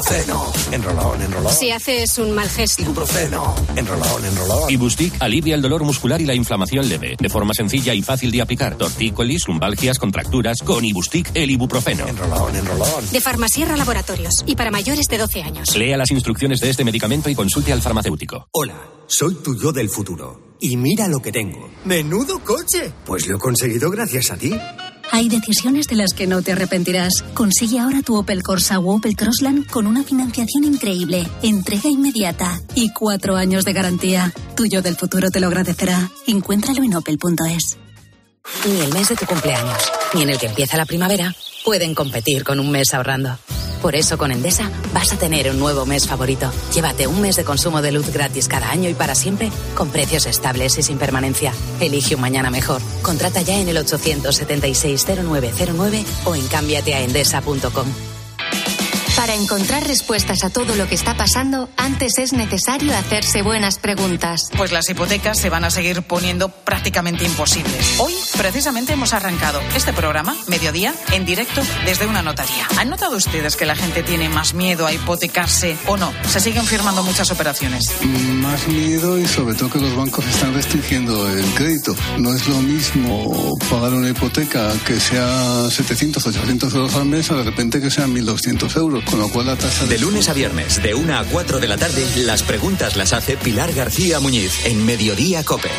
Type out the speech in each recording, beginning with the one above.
Ibuprofeno. Enrolón. Si haces un mal gesto. Ibuprofeno. Enrolón. Ibustic alivia el dolor muscular y la inflamación leve, de forma sencilla y fácil de aplicar. Tortícolis, lumbalgias, contracturas, con Ibustic, el ibuprofeno. Enrolón. De Farmasierra Laboratorios, y para mayores de 12 años. Lea las instrucciones de este medicamento y consulte al farmacéutico. Hola, soy tu yo del futuro. Y mira lo que tengo. ¡Menudo coche! Pues lo he conseguido gracias a ti. Hay decisiones de las que no te arrepentirás. Consigue ahora tu Opel Corsa o Opel Crossland con una financiación increíble, entrega inmediata y 4 años de garantía. Tu yo del futuro te lo agradecerá. Encuéntralo en opel.es. Ni el mes de tu cumpleaños, ni en el que empieza la primavera, pueden competir con un mes ahorrando. Por eso con Endesa vas a tener un nuevo mes favorito. Llévate un mes de consumo de luz gratis cada año y para siempre, con precios estables y sin permanencia. Elige un mañana mejor. Contrata ya en el 876-0909 o en cámbiateaendesa.com. Para encontrar respuestas a todo lo que está pasando, antes es necesario hacerse buenas preguntas. Pues las hipotecas se van a seguir poniendo prácticamente imposibles. Hoy, precisamente, hemos arrancado este programa, Mediodía, en directo desde una notaría. ¿Han notado ustedes que la gente tiene más miedo a hipotecarse o no? Se siguen firmando muchas operaciones. Más miedo y sobre todo que los bancos están restringiendo el crédito. No es lo mismo pagar una hipoteca que sea 700 o 800 euros al mes a de repente que sean 1.200 euros. Con lo cual la tasa de lunes a viernes, de 1 a 4 de la tarde, las preguntas las hace Pilar García Muñiz en Mediodía COPE.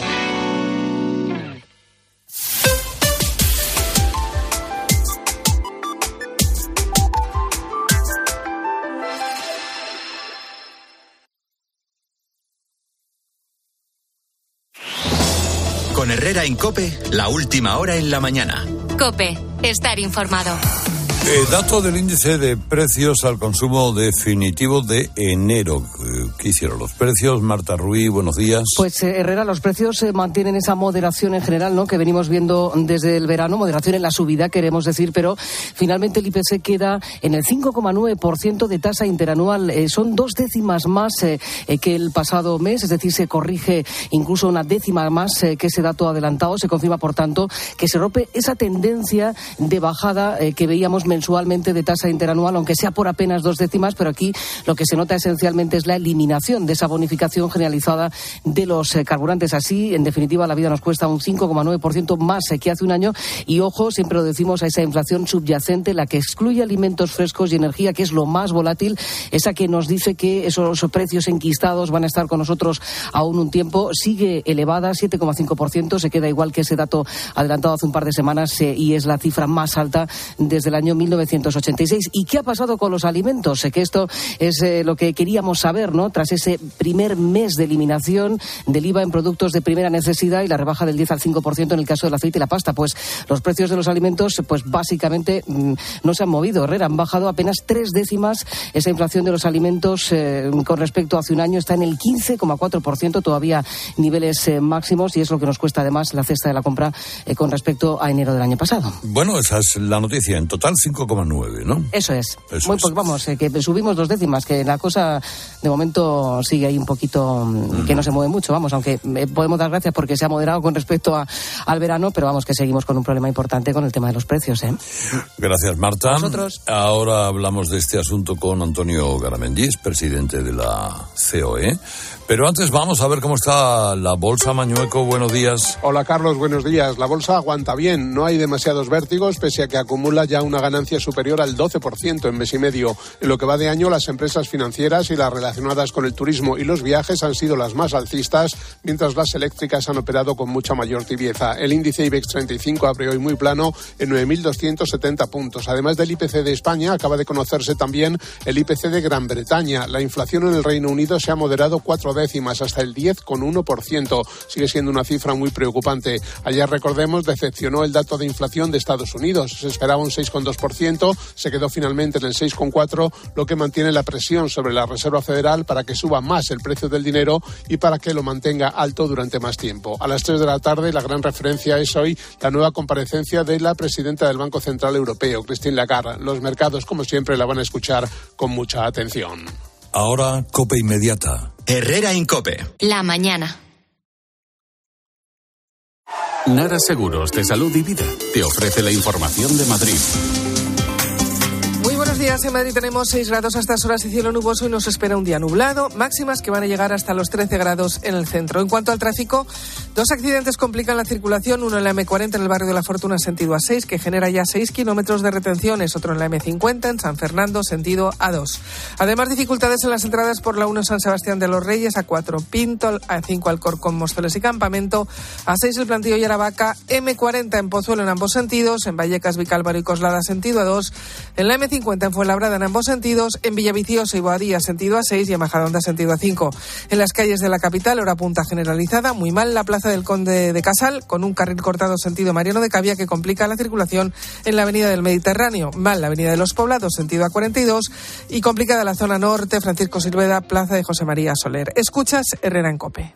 Con Herrera en COPE, la última hora en la mañana. COPE, estar informado. Dato del índice de precios al consumo definitivo de enero. ¿Qué hicieron los precios? Marta Ruiz, buenos días. Pues Herrera, los precios mantienen esa moderación en general, ¿no?, que venimos viendo desde el verano, moderación en la subida, queremos decir, pero finalmente el IPC queda en el 5,9% de tasa interanual. Son 2 décimas más que el pasado mes, es decir, se corrige incluso una décima más que ese dato adelantado. Se confirma, por tanto, que se rompe esa tendencia de bajada que veíamos mensualmente de tasa interanual, aunque sea por apenas 2 décimas, pero aquí lo que se nota esencialmente es la eliminación de esa bonificación generalizada de los carburantes. Así, en definitiva, la vida nos cuesta un 5,9% más que hace un año. Y ojo, siempre lo decimos, a esa inflación subyacente, la que excluye alimentos frescos y energía, que es lo más volátil, esa que nos dice que esos precios enquistados van a estar con nosotros aún un tiempo, sigue elevada, 7,5%, se queda igual que ese dato adelantado hace un par de semanas y es la cifra más alta desde el año 1986. ¿Y qué ha pasado con los alimentos? Que esto es lo que queríamos saber, ¿no?, tras ese primer mes de eliminación del IVA en productos de primera necesidad y la rebaja del 10 al 5% en el caso del aceite y la pasta. Pues los precios de los alimentos, pues básicamente no se han movido. Herrera, han bajado apenas 3 décimas. Esa inflación de los alimentos con respecto a hace un año está en el 15,4%, todavía niveles máximos, y es lo que nos cuesta además la cesta de la compra con respecto a enero del año pasado. Bueno, esa es la noticia. En total 5,9, ¿no? Eso es. Muy, pues vamos, que subimos 2 décimas, que la cosa de momento sigue ahí un poquito, que no se mueve mucho, vamos, aunque podemos dar gracias porque se ha moderado con respecto al verano, pero vamos, que seguimos con un problema importante con el tema de los precios, ¿eh? Gracias, Marta. Nosotros. Ahora hablamos de este asunto con Antonio Garamendi, presidente de la COE. Pero antes vamos a ver cómo está la bolsa. Mañueco, buenos días. Hola, Carlos, buenos días. La bolsa aguanta bien, no hay demasiados vértigos, pese a que acumula ya una ganancia superior al 12% en mes y medio. En lo que va de año, las empresas financieras y las relacionadas con el turismo y los viajes han sido las más alcistas, mientras las eléctricas han operado con mucha mayor tibieza. El índice IBEX 35 abre hoy muy plano en 9.270 puntos. Además del IPC de España, acaba de conocerse también el IPC de Gran Bretaña. La inflación en el Reino Unido se ha moderado 4 décimas hasta el 10,1%. Sigue siendo una cifra muy preocupante. Ayer, recordemos, decepcionó el dato de inflación de Estados Unidos. Se esperaba un 6,2%, se quedó finalmente en el 6,4%, lo que mantiene la presión sobre la Reserva Federal para que suba más el precio del dinero y para que lo mantenga alto durante más tiempo. A las 3 de la tarde, la gran referencia es hoy la nueva comparecencia de la presidenta del Banco Central Europeo, Christine Lagarde. Los mercados, como siempre, la van a escuchar con mucha atención. Ahora, COPE Inmediata. Herrera en COPE. La mañana. Nara Seguros de Salud y Vida te ofrece la información de Madrid. Muy buenos días. En Madrid tenemos 6 grados a estas horas y cielo nuboso y nos espera un día nublado. Máximas que van a llegar hasta los 13 grados en el centro. En cuanto al tráfico, 2 accidentes complican la circulación. Uno en la M40 en el barrio de La Fortuna, sentido A6, que genera ya 6 kilómetros de retenciones. Otro en la M50 en San Fernando, sentido A2. Además, dificultades en las entradas por la 1 San Sebastián de los Reyes, A4 Pinto, A5 Alcorcón, Móstoles y Campamento, A6 el Plantío y Aravaca, M40 en Pozuelo en ambos sentidos, en Vallecas, Vicálvaro y Coslada, sentido A2, en la M50 en Fuenlabrada en ambos sentidos, en Villaviciosa y Boadilla sentido A6 y en Majadahonda sentido A5. En las calles de la capital, hora punta generalizada, muy mal la plaza del Conde de Casal, con un carril cortado sentido Mariano de Cavia que complica la circulación en la avenida del Mediterráneo. Mal la avenida de los Poblados sentido A42 y complicada la zona norte, Francisco Silveda, plaza de José María Soler. Escuchas Herrera en COPE.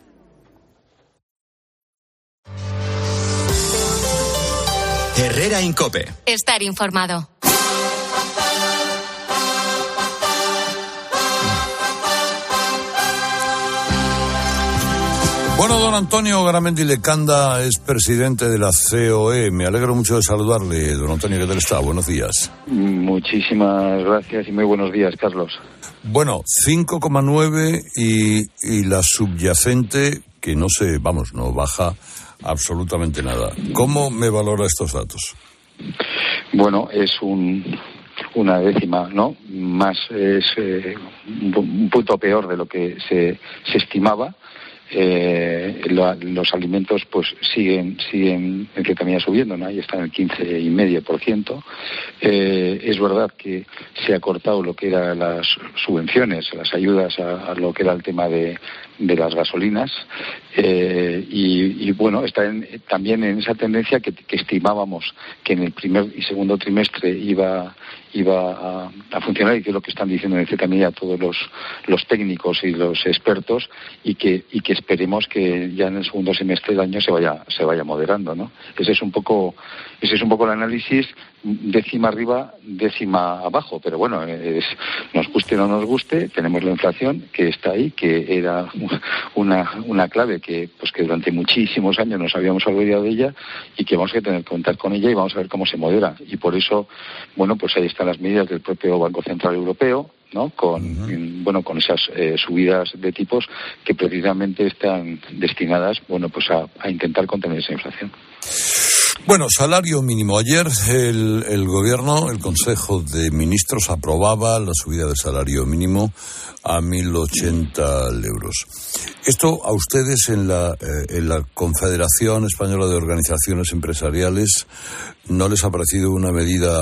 Herrera en COPE. Estar informado. Bueno, don Antonio Garamendi Lecanda es presidente de la COE. Me alegro mucho de saludarle, don Antonio. ¿Qué tal está? Buenos días. Muchísimas gracias y muy buenos días, Carlos. Bueno, 5,9 y la subyacente que no baja absolutamente nada. ¿Cómo me valora estos datos? Bueno, es una décima, ¿no? Más es un punto peor de lo que se estimaba. Los alimentos pues siguen en que camina subiendo, ¿no? Y están en el 15,5%. Es verdad que se ha cortado lo que eran las subvenciones, las ayudas a lo que era el tema de las gasolinas, y bueno, está también en esa tendencia que estimábamos que en el primer y segundo trimestre iba a funcionar, y que es lo que están diciendo en cierta medida todos los técnicos y los expertos, y que esperemos que ya en el segundo semestre del año se vaya moderando, ¿no? Ese es un poco el análisis, décima arriba, décima abajo, pero bueno, nos guste o no nos guste, tenemos la inflación que está ahí, que era una clave que durante muchísimos años nos habíamos olvidado de ella y que vamos a tener que contar con ella, y vamos a ver cómo se modera. Y por eso, bueno, pues ahí están las medidas del propio Banco Central Europeo, ¿no? Con esas subidas de tipos que precisamente están destinadas, bueno, pues a intentar contener esa inflación. Bueno, salario mínimo. Ayer el Gobierno, el Consejo de Ministros, aprobaba la subida del salario mínimo a 1.080 euros. Esto a ustedes en la Confederación Española de Organizaciones Empresariales no les ha parecido una medida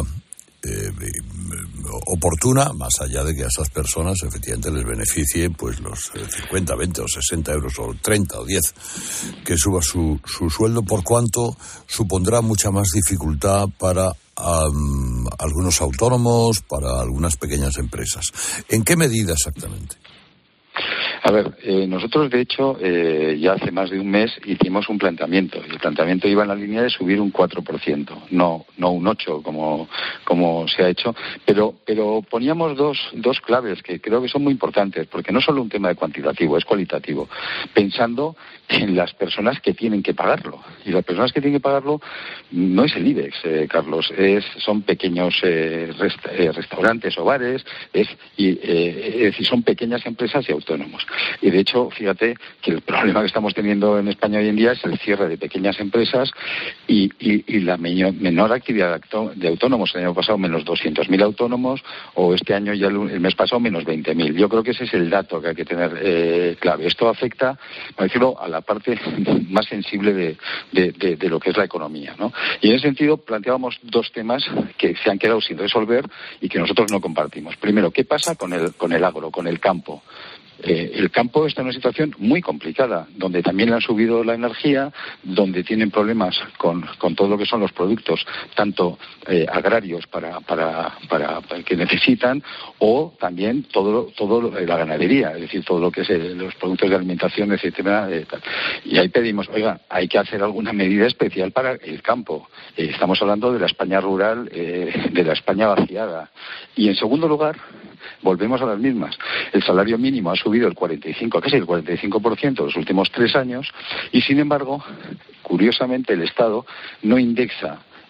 oportuna, más allá de que a esas personas efectivamente les beneficie pues los 50, 20 o 60 euros o 30 o 10 que suba su sueldo, por cuanto supondrá mucha más dificultad para algunos autónomos, para algunas pequeñas empresas. ¿En qué medida exactamente? A ver, nosotros de hecho ya hace más de un mes hicimos un planteamiento, y el planteamiento iba en la línea de subir un 4%, no un 8% como se ha hecho, pero poníamos dos claves que creo que son muy importantes, porque no solo un tema de cuantitativo, es cualitativo, pensando en las personas que tienen que pagarlo, y las personas que tienen que pagarlo no es el IBEX, Carlos, son pequeños restaurantes o bares, es decir, son pequeñas empresas y autónomos. Y de hecho, fíjate que el problema que estamos teniendo en España hoy en día es el cierre de pequeñas empresas y la menor actividad de autónomos. El año pasado menos 200.000 autónomos, o este año ya el mes pasado menos 20.000. Yo creo que ese es el dato que hay que tener clave. Esto afecta, por decirlo, a la parte más sensible de lo que es la economía, ¿no? Y en ese sentido planteábamos dos temas que se han quedado sin resolver y que nosotros no compartimos. Primero, ¿qué pasa con el agro, con el campo? El campo está en una situación muy complicada, donde también le han subido la energía, donde tienen problemas con todo lo que son los productos, tanto agrarios para que necesitan, o también todo la ganadería, es decir, todo lo que es los productos de alimentación, etcétera. Y ahí pedimos, oiga, hay que hacer alguna medida especial para el campo. Estamos hablando de la España rural, de la España vaciada. Y en segundo lugar, volvemos a las mismas. El salario mínimo ha subido casi el 45% los últimos 3 años, y sin embargo, curiosamente, el Estado no indexa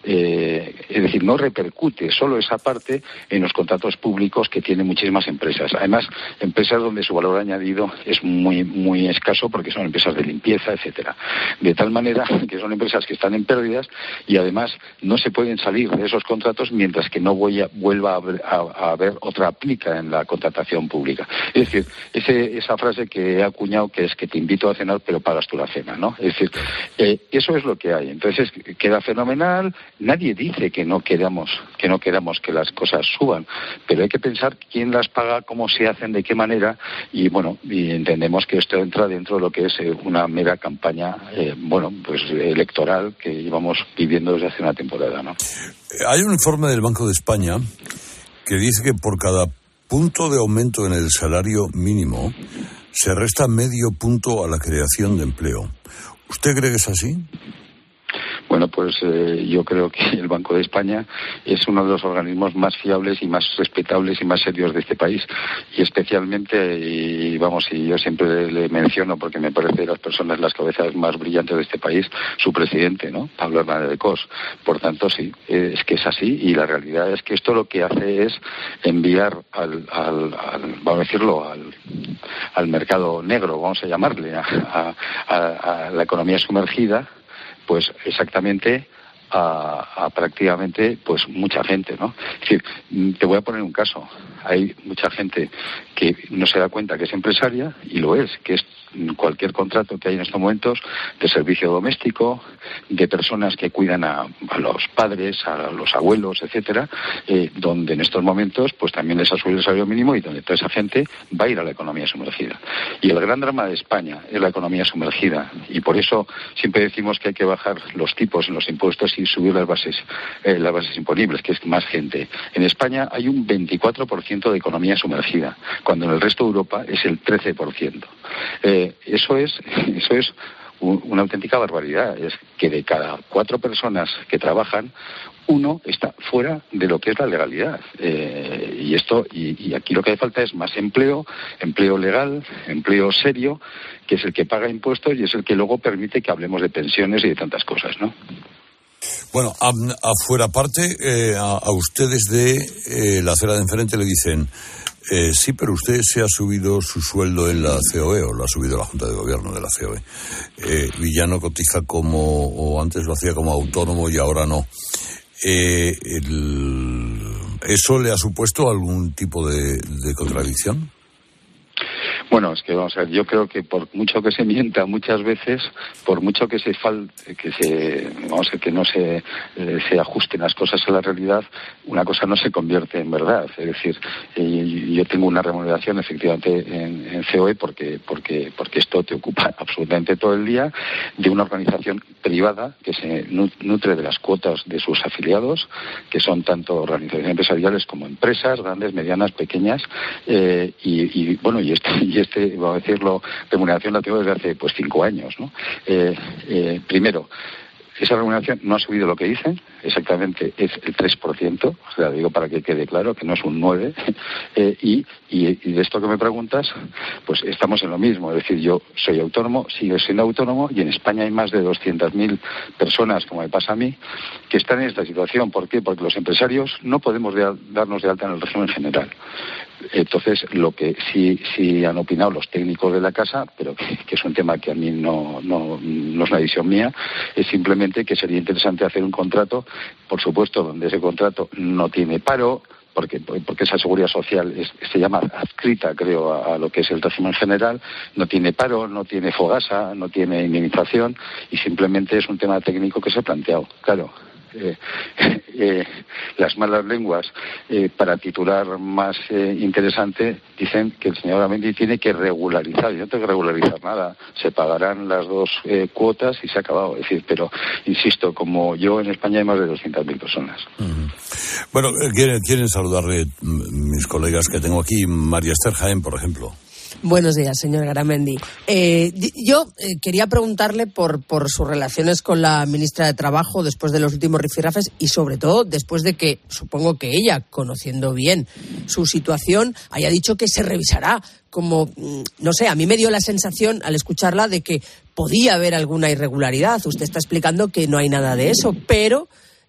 es decir, no repercute solo esa parte en los contratos públicos que tienen muchísimas empresas. Además, empresas donde su valor añadido es muy, muy escaso porque son empresas de limpieza, etcétera. De tal manera que son empresas que están en pérdidas y además no se pueden salir de esos contratos mientras que no vuelva a haber otra aplica en la contratación pública. Es decir, esa frase que he acuñado, que es que te invito a cenar pero pagas tú la cena, ¿no? Es decir, eso es lo que hay. Entonces queda fenomenal. Nadie dice que no queramos que las cosas suban, pero hay que pensar quién las paga, cómo se hacen, de qué manera, y bueno, y entendemos que esto entra dentro de lo que es una mera campaña electoral que llevamos viviendo desde hace una temporada, ¿no? Hay un informe del Banco de España que dice que por cada punto de aumento en el salario mínimo se resta medio punto a la creación de empleo. ¿Usted cree que es así? Bueno, pues yo creo que el Banco de España es uno de los organismos más fiables y más respetables y más serios de este país. Y especialmente, y yo siempre le menciono porque me parece de las personas, las cabezas más brillantes de este país, su presidente, ¿no? Pablo Hernández de Cos. Por tanto, sí, es que es así. Y la realidad es que esto lo que hace es enviar vamos a decirlo, al mercado negro, vamos a llamarle, a la economía sumergida, pues exactamente a prácticamente pues mucha gente, ¿no? Es decir, te voy a poner un caso. Hay mucha gente que no se da cuenta que es empresaria, y lo es, que es cualquier contrato que hay en estos momentos de servicio doméstico, de personas que cuidan a los padres, a los abuelos, etcétera, donde en estos momentos pues también les ha subido el salario mínimo y donde toda esa gente va a ir a la economía sumergida. Y el gran drama de España es la economía sumergida, y por eso siempre decimos que hay que bajar los tipos en los impuestos y subir las bases imponibles, que es más gente. En España hay un 24% de economía sumergida, cuando en el resto de Europa es el 13%. Eso es una auténtica barbaridad. Es que de cada 4 personas que trabajan, 1 está fuera de lo que es la legalidad. Y aquí lo que hace falta es más empleo legal, empleo serio, que es el que paga impuestos y es el que luego permite que hablemos de pensiones y de tantas cosas, ¿no? Bueno, afuera parte, a ustedes de la acera de enfrente le dicen, sí, pero usted se ha subido su sueldo en la COE, o lo ha subido la Junta de Gobierno de la COE. Villano cotiza o antes lo hacía como autónomo y ahora no. ¿Eso le ha supuesto algún tipo de contradicción? Bueno, es que vamos a ver, yo creo que por mucho que se mienta muchas veces, por mucho que no se ajusten las cosas a la realidad, una cosa no se convierte en verdad. Es decir, yo tengo una remuneración efectivamente en COE porque esto te ocupa absolutamente todo el día, de una organización privada que se nutre de las cuotas de sus afiliados, que son tanto organizaciones empresariales como empresas, grandes, medianas, pequeñas, y vamos a decirlo, remuneración la tengo desde hace 5 años, ¿no? Primero, esa remuneración no ha subido lo que dicen, exactamente es el 3%, o sea, digo para que quede claro que no es un 9%, y de esto que me preguntas, pues estamos en lo mismo, es decir, yo soy autónomo, sigo siendo autónomo, y en España hay más de 200.000 personas, como me pasa a mí, que están en esta situación. ¿Por qué? Porque los empresarios no podemos darnos de alta en el régimen general. Entonces, lo que sí han opinado los técnicos de la casa, pero que es un tema que a mí no es una decisión mía, es simplemente que sería interesante hacer un contrato, por supuesto, donde ese contrato no tiene paro, porque esa seguridad social se llama adscrita, creo, a lo que es el régimen general, no tiene paro, no tiene fogasa, no tiene indemnización, y simplemente es un tema técnico que se ha planteado. Claro. Las malas lenguas, para titular más interesante, dicen que el señor Amendi tiene que regularizar. Yo no tengo que regularizar nada, se pagarán las 2 cuotas y se ha acabado. Es decir, pero insisto, como yo, en España hay más de 200.000 personas. Bueno, quieren saludarle mis colegas que tengo aquí, María Esther Jaén, por ejemplo. Buenos días, señor Garamendi. Yo quería preguntarle por sus relaciones con la ministra de Trabajo después de los últimos rifirrafes y, sobre todo, después de que, supongo que ella, conociendo bien su situación, haya dicho que se revisará. Como, no sé, a mí me dio la sensación, al escucharla, de que podía haber alguna irregularidad. Usted está explicando que no hay nada de eso, pero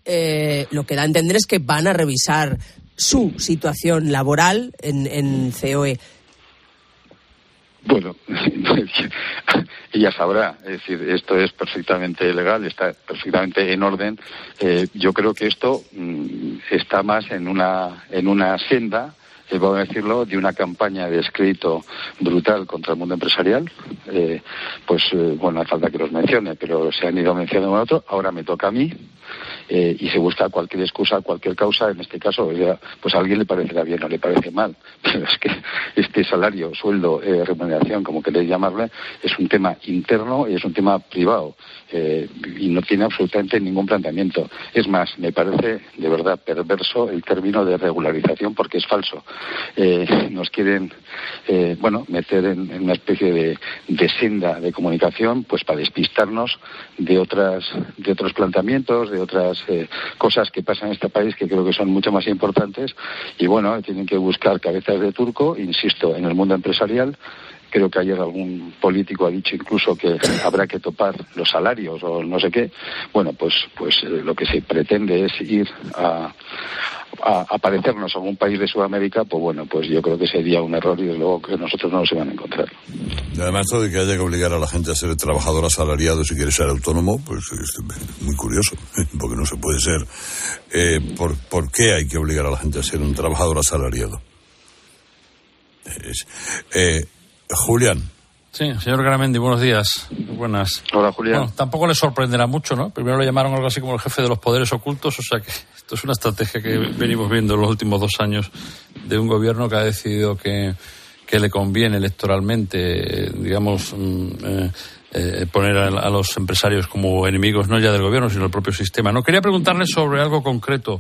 lo que da a entender es que van a revisar su situación laboral en COE. Bueno, ella sabrá, es decir, esto es perfectamente legal, está perfectamente en orden. Yo creo que esto está más en una senda, vamos a decirlo, de una campaña de descrédito brutal contra el mundo empresarial. Bueno, hace falta que los mencione, pero se han ido mencionando uno a otro. Ahora me toca a mí. Y se busca cualquier excusa, cualquier causa. En este caso, pues a alguien le parecerá bien o le parece mal, pero es que este salario, sueldo, remuneración, como queréis llamarle, es un tema interno y es un tema privado, y no tiene absolutamente ningún planteamiento. Es más, me parece de verdad perverso el término de regularización, porque es falso. Nos quieren meter en una especie de senda de comunicación, pues para despistarnos de otros planteamientos, de otras cosas que pasan en este país, que creo que son mucho más importantes. Y bueno, tienen que buscar cabezas de turco, insisto, en el mundo empresarial. Creo que ayer algún político ha dicho incluso que habrá que topar los salarios o no sé qué. Bueno, pues lo que se pretende es ir a parecernos a algún país de Sudamérica. Pues bueno, pues yo creo que sería un error y desde luego que nosotros no nos iban a encontrar. Y además, esto de que haya que obligar a la gente a ser trabajador asalariado si quiere ser autónomo, pues es muy curioso, porque no se puede ser. ¿Por qué hay que obligar a la gente a ser un trabajador asalariado? Julián. Sí, señor Garamendi, buenos días. Buenas. Hola, Julián. Bueno, tampoco le sorprenderá mucho, ¿no? Primero le llamaron algo así como el jefe de los poderes ocultos, o sea que esto es una estrategia que venimos viendo en los últimos 2 años de un gobierno que ha decidido que le conviene electoralmente, poner a los empresarios como enemigos, no ya del gobierno, sino del propio sistema. No, quería preguntarle sobre algo concreto,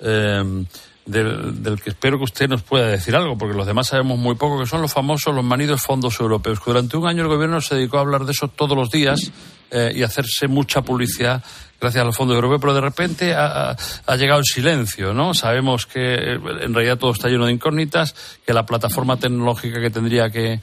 del que espero que usted nos pueda decir algo, porque los demás sabemos muy poco, que son los manidos fondos europeos, que durante un año el gobierno se dedicó a hablar de eso todos los días y hacerse mucha publicidad gracias a los fondos europeos, pero de repente ha llegado el silencio, ¿no? Sabemos que en realidad todo está lleno de incógnitas, que la plataforma tecnológica que tendría que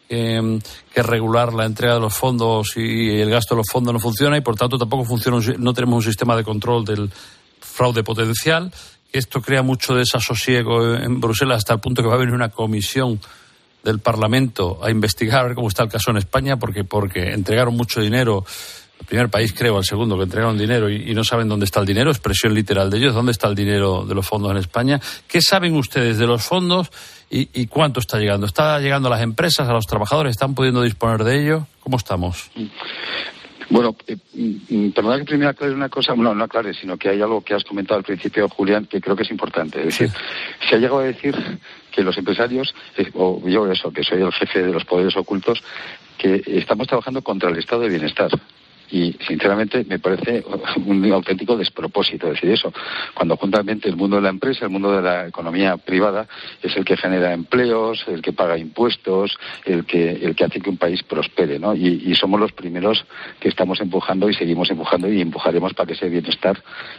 regular la entrega de los fondos y el gasto de los fondos no funciona, y por tanto tampoco no tenemos un sistema de control del fraude potencial. Esto crea mucho desasosiego en Bruselas, hasta el punto que va a venir una comisión del Parlamento a investigar a ver cómo está el caso en España, porque entregaron mucho dinero. El primer país, creo, el segundo, que entregaron dinero y no saben dónde está el dinero, expresión literal de ellos, dónde está el dinero de los fondos en España. ¿Qué saben ustedes de los fondos y cuánto está llegando? ¿Está llegando a las empresas, a los trabajadores? ¿Están pudiendo disponer de ello? ¿Cómo estamos? Bueno, perdona que primero aclare una cosa, no aclare, sino que hay algo que has comentado al principio, Julián, que creo que es importante. Es decir, se ha llegado a decir que los empresarios, o yo que soy el jefe de los poderes ocultos, que estamos trabajando contra el estado de bienestar. Y, sinceramente, me parece un auténtico despropósito decir eso, cuando juntamente el mundo de la empresa, el mundo de la economía privada, es el que genera empleos, el que paga impuestos, el que hace que un país prospere, ¿no? Y somos los primeros que estamos empujando y seguimos empujando y empujaremos para que ese bienestar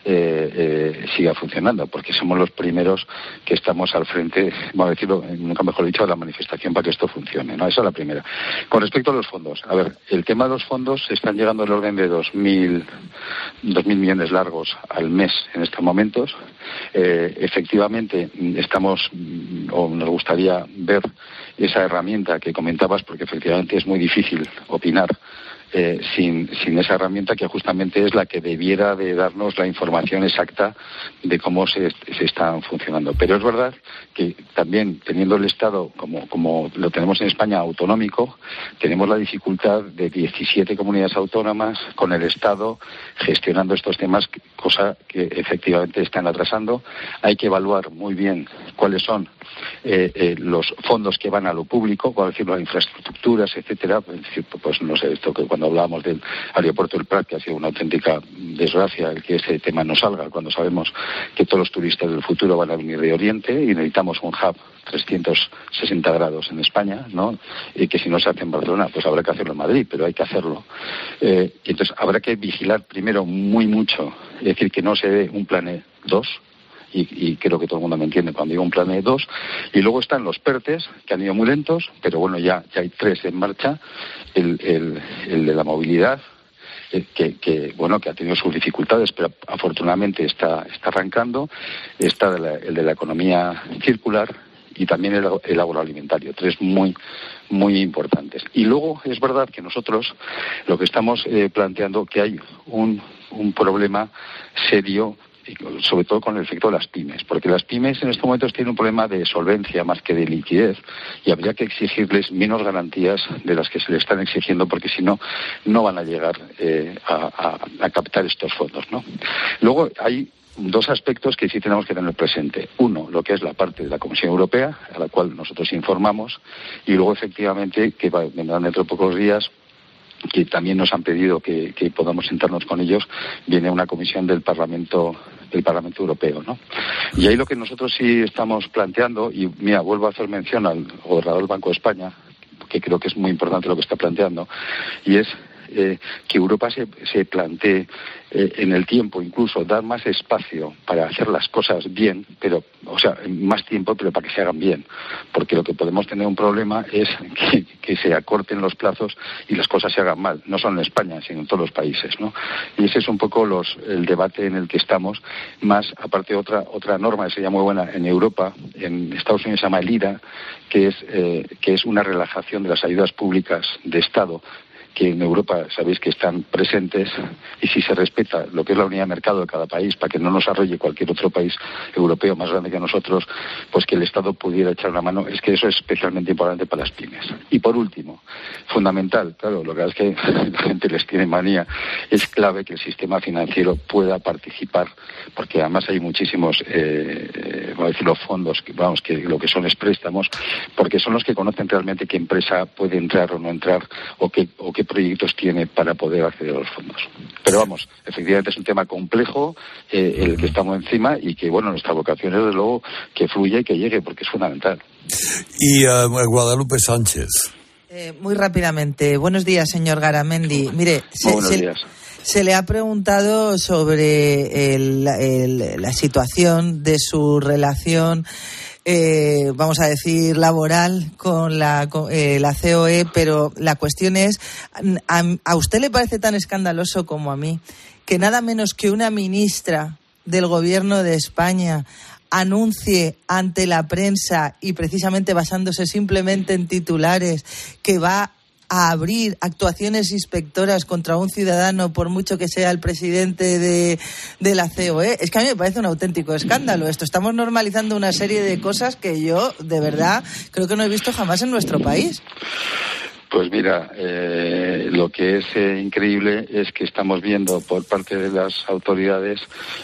siga funcionando, porque somos los primeros que estamos al frente, vamos a decirlo, nunca mejor dicho, de la manifestación para que esto funcione, ¿no? Esa es la primera. Con respecto a los fondos, a ver, el tema de los fondos están llegando a orden de 2.000 millones largos al mes en estos momentos. Efectivamente, estamos, o nos gustaría ver esa herramienta que comentabas, porque efectivamente es muy difícil opinar sin esa herramienta, que justamente es la que debiera de darnos la información exacta de cómo se están funcionando. Pero es verdad que también, teniendo el Estado como lo tenemos en España, autonómico, tenemos la dificultad de 17 comunidades autónomas con el Estado gestionando estos temas, cosa que efectivamente están atrasando. Hay que evaluar muy bien cuáles son los fondos que van a lo público, por decirlo, a infraestructuras, etcétera. Pues no sé, esto que cuando hablábamos del aeropuerto del Prat, que ha sido una auténtica desgracia el que ese tema no salga, cuando sabemos que todos los turistas del futuro van a venir de Oriente y necesitamos un hub 360 grados en España, ¿no? Y que si no se hace en Barcelona, pues habrá que hacerlo en Madrid, pero hay que hacerlo. Entonces habrá que vigilar primero muy mucho, es decir, que no se dé un plan 2, y creo que todo el mundo me entiende cuando digo un plan 2, y luego están los PERTES, que han ido muy lentos, pero bueno, ya hay 3 en marcha, el de la movilidad, que ha tenido sus dificultades, pero afortunadamente está arrancando. Está el de la economía circular y también el agroalimentario, 3 muy, muy importantes. Y luego es verdad que nosotros lo que estamos planteando que hay un problema serio, sobre todo con el efecto de las pymes, porque las pymes en estos momentos tienen un problema de solvencia más que de liquidez, y habría que exigirles menos garantías de las que se les están exigiendo, porque si no, no van a llegar a captar estos fondos, ¿no? Luego hay 2 aspectos que sí tenemos que tener presente. Uno, lo que es la parte de la Comisión Europea, a la cual nosotros informamos, y luego efectivamente, que vendrán dentro de pocos días, que también nos han pedido que podamos sentarnos con ellos, viene una comisión del Parlamento Europeo, ¿no? Y ahí lo que nosotros sí estamos planteando, y mira, vuelvo a hacer mención al gobernador del Banco de España, que creo que es muy importante lo que está planteando, y es que Europa se plantee en el tiempo, incluso dar más espacio para hacer las cosas bien, pero, o sea, más tiempo, pero para que se hagan bien, porque lo que podemos tener un problema es que se acorten los plazos y las cosas se hagan mal, no solo en España, sino en todos los países, ¿no? Y ese es un poco el debate en el que estamos, más aparte otra norma que sería muy buena en Europa, en Estados Unidos se llama el IRA, que es una relajación de las ayudas públicas de Estado, que en Europa sabéis que están presentes, y si se respeta lo que es la unidad de mercado de cada país, para que no nos arrolle cualquier otro país europeo más grande que nosotros, pues que el Estado pudiera echar una mano, es que eso es especialmente importante para las pymes. Y por último, fundamental, claro, lo que es que la gente les tiene manía, es clave que el sistema financiero pueda participar, porque además hay muchísimos, vamos a decir, los fondos, que lo que son es préstamos, porque son los que conocen realmente qué empresa puede entrar o no entrar, o qué proyectos tiene para poder acceder a los fondos. Pero vamos, efectivamente es un tema complejo, el que estamos encima, y que, bueno, nuestra vocación es, desde luego, que fluya y que llegue, porque es fundamental. Y Guadalupe Sánchez. Muy rápidamente. Buenos días, señor Garamendi. Mire, buenos días. Se le ha preguntado sobre la situación de su relación, vamos a decir, laboral con la COE, pero la cuestión es, ¿a usted le parece tan escandaloso como a mí que nada menos que una ministra del Gobierno de España anuncie ante la prensa, y precisamente basándose simplemente en titulares, que va a abrir actuaciones inspectoras contra un ciudadano, por mucho que sea el presidente de la COE? Es que a mí me parece un auténtico escándalo esto. Estamos normalizando una serie de cosas que yo, de verdad, creo que no he visto jamás en nuestro país. Pues mira, lo que es increíble es que estamos viendo por parte de las autoridades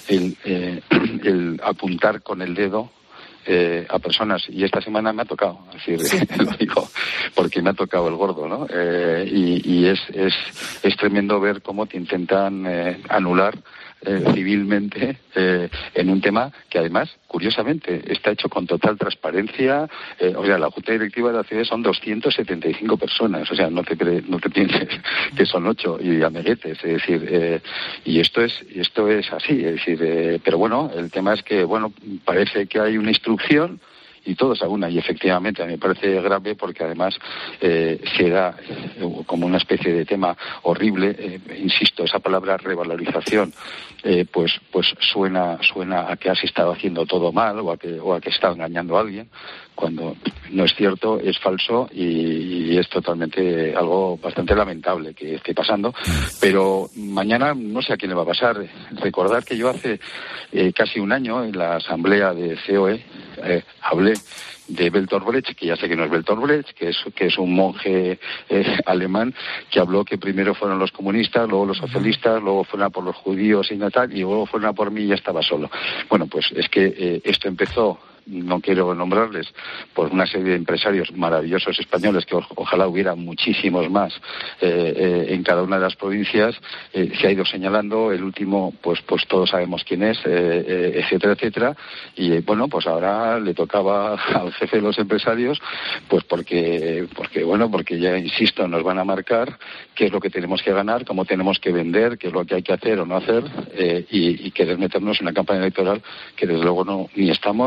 el apuntar con el dedo a personas, y esta semana me ha tocado, es decir, lo digo porque me ha tocado el gordo, ¿no? Y es tremendo ver cómo te intentan anular civilmente en un tema que además, curiosamente, está hecho con total transparencia. O sea, la Junta Directiva de la COE son 275 personas, o sea, no te pienses que son 8 y amiguetes, es decir, y esto es así, es decir, pero bueno, el tema es que, bueno, parece que hay una instrucción y todos a una, y efectivamente a mí me parece grave, porque además se da como una especie de tema horrible, insisto, esa palabra revalorización, pues suena a que has estado haciendo todo mal, o a que está engañando a alguien, cuando no es cierto, es falso, y es totalmente algo bastante lamentable que esté pasando. Pero mañana no sé a quién le va a pasar. Recordar que yo hace casi un año, en la asamblea de COE, hablé de Bertolt Brecht, que ya sé que no es Bertolt Brecht, que es un monje alemán, que habló que primero fueron los comunistas, luego los socialistas, luego fueron a por los judíos y tal, y luego fueron a por mí y ya estaba solo. Bueno, pues es que esto empezó, no quiero nombrarles, por una serie de empresarios maravillosos españoles, que ojalá hubiera muchísimos más en cada una de las provincias. Se ha ido señalando, el último pues todos sabemos quién es, etcétera, etcétera, y bueno, pues ahora le tocaba al jefe de los empresarios, pues porque ya, insisto, nos van a marcar qué es lo que tenemos que ganar, cómo tenemos que vender, qué es lo que hay que hacer o no hacer, y querer meternos en una campaña electoral que desde luego ni estamos ni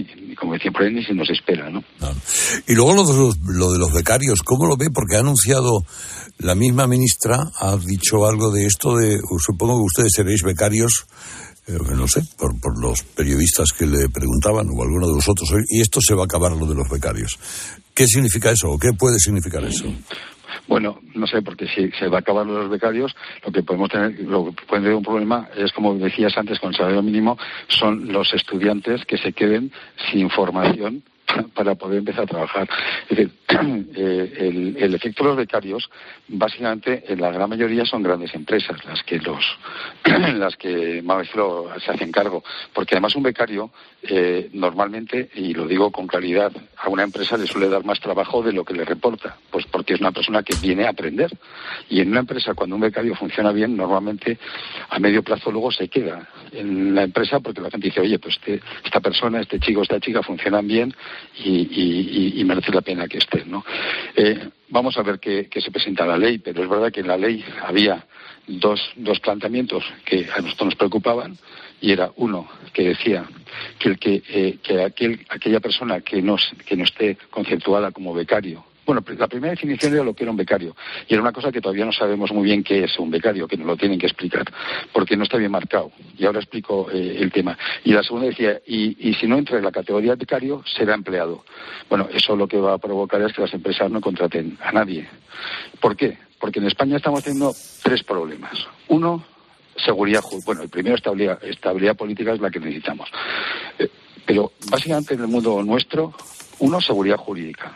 como decía por ahí, ni se nos espera, ¿no? Y luego lo de los becarios, ¿cómo lo ve? Porque ha anunciado la misma ministra, ha dicho algo de esto supongo que ustedes seréis becarios, no sé, por los periodistas que le preguntaban o alguno de vosotros, y esto se va a acabar lo de los becarios. ¿Qué significa eso o qué puede significar eso? Bueno, no sé, porque si se va a acabar los becarios, lo que puede tener un problema es, como decías antes, con el salario mínimo, son los estudiantes que se queden sin formación para poder empezar a trabajar. Es decir, el efecto de los becarios, básicamente, en la gran mayoría son grandes empresas las que se hacen cargo, porque además un becario normalmente, y lo digo con claridad, a una empresa le suele dar más trabajo de lo que le reporta, pues porque es una persona que viene a aprender, y en una empresa, cuando un becario funciona bien, normalmente a medio plazo luego se queda en la empresa, porque la gente dice, oye, pues esta persona, este chico, esta chica funcionan bien y merece la pena que estén, ¿no? Vamos a ver qué se presenta la ley, pero es verdad que en la ley había dos planteamientos que a nosotros nos preocupaban, y era uno que decía que aquella persona que no esté conceptuada como becario. Bueno, la primera definición era lo que era un becario, y era una cosa que todavía no sabemos muy bien qué es un becario, que nos lo tienen que explicar, porque no está bien marcado, y ahora explico el tema. Y la segunda decía, y si no entra en la categoría de becario, será empleado. Bueno, eso lo que va a provocar es que las empresas no contraten a nadie. ¿Por qué? Porque en España estamos teniendo 3 problemas. Uno, seguridad jurídica. Bueno, el primero, estabilidad política, es la que necesitamos. Pero básicamente en el mundo nuestro, 1, seguridad jurídica.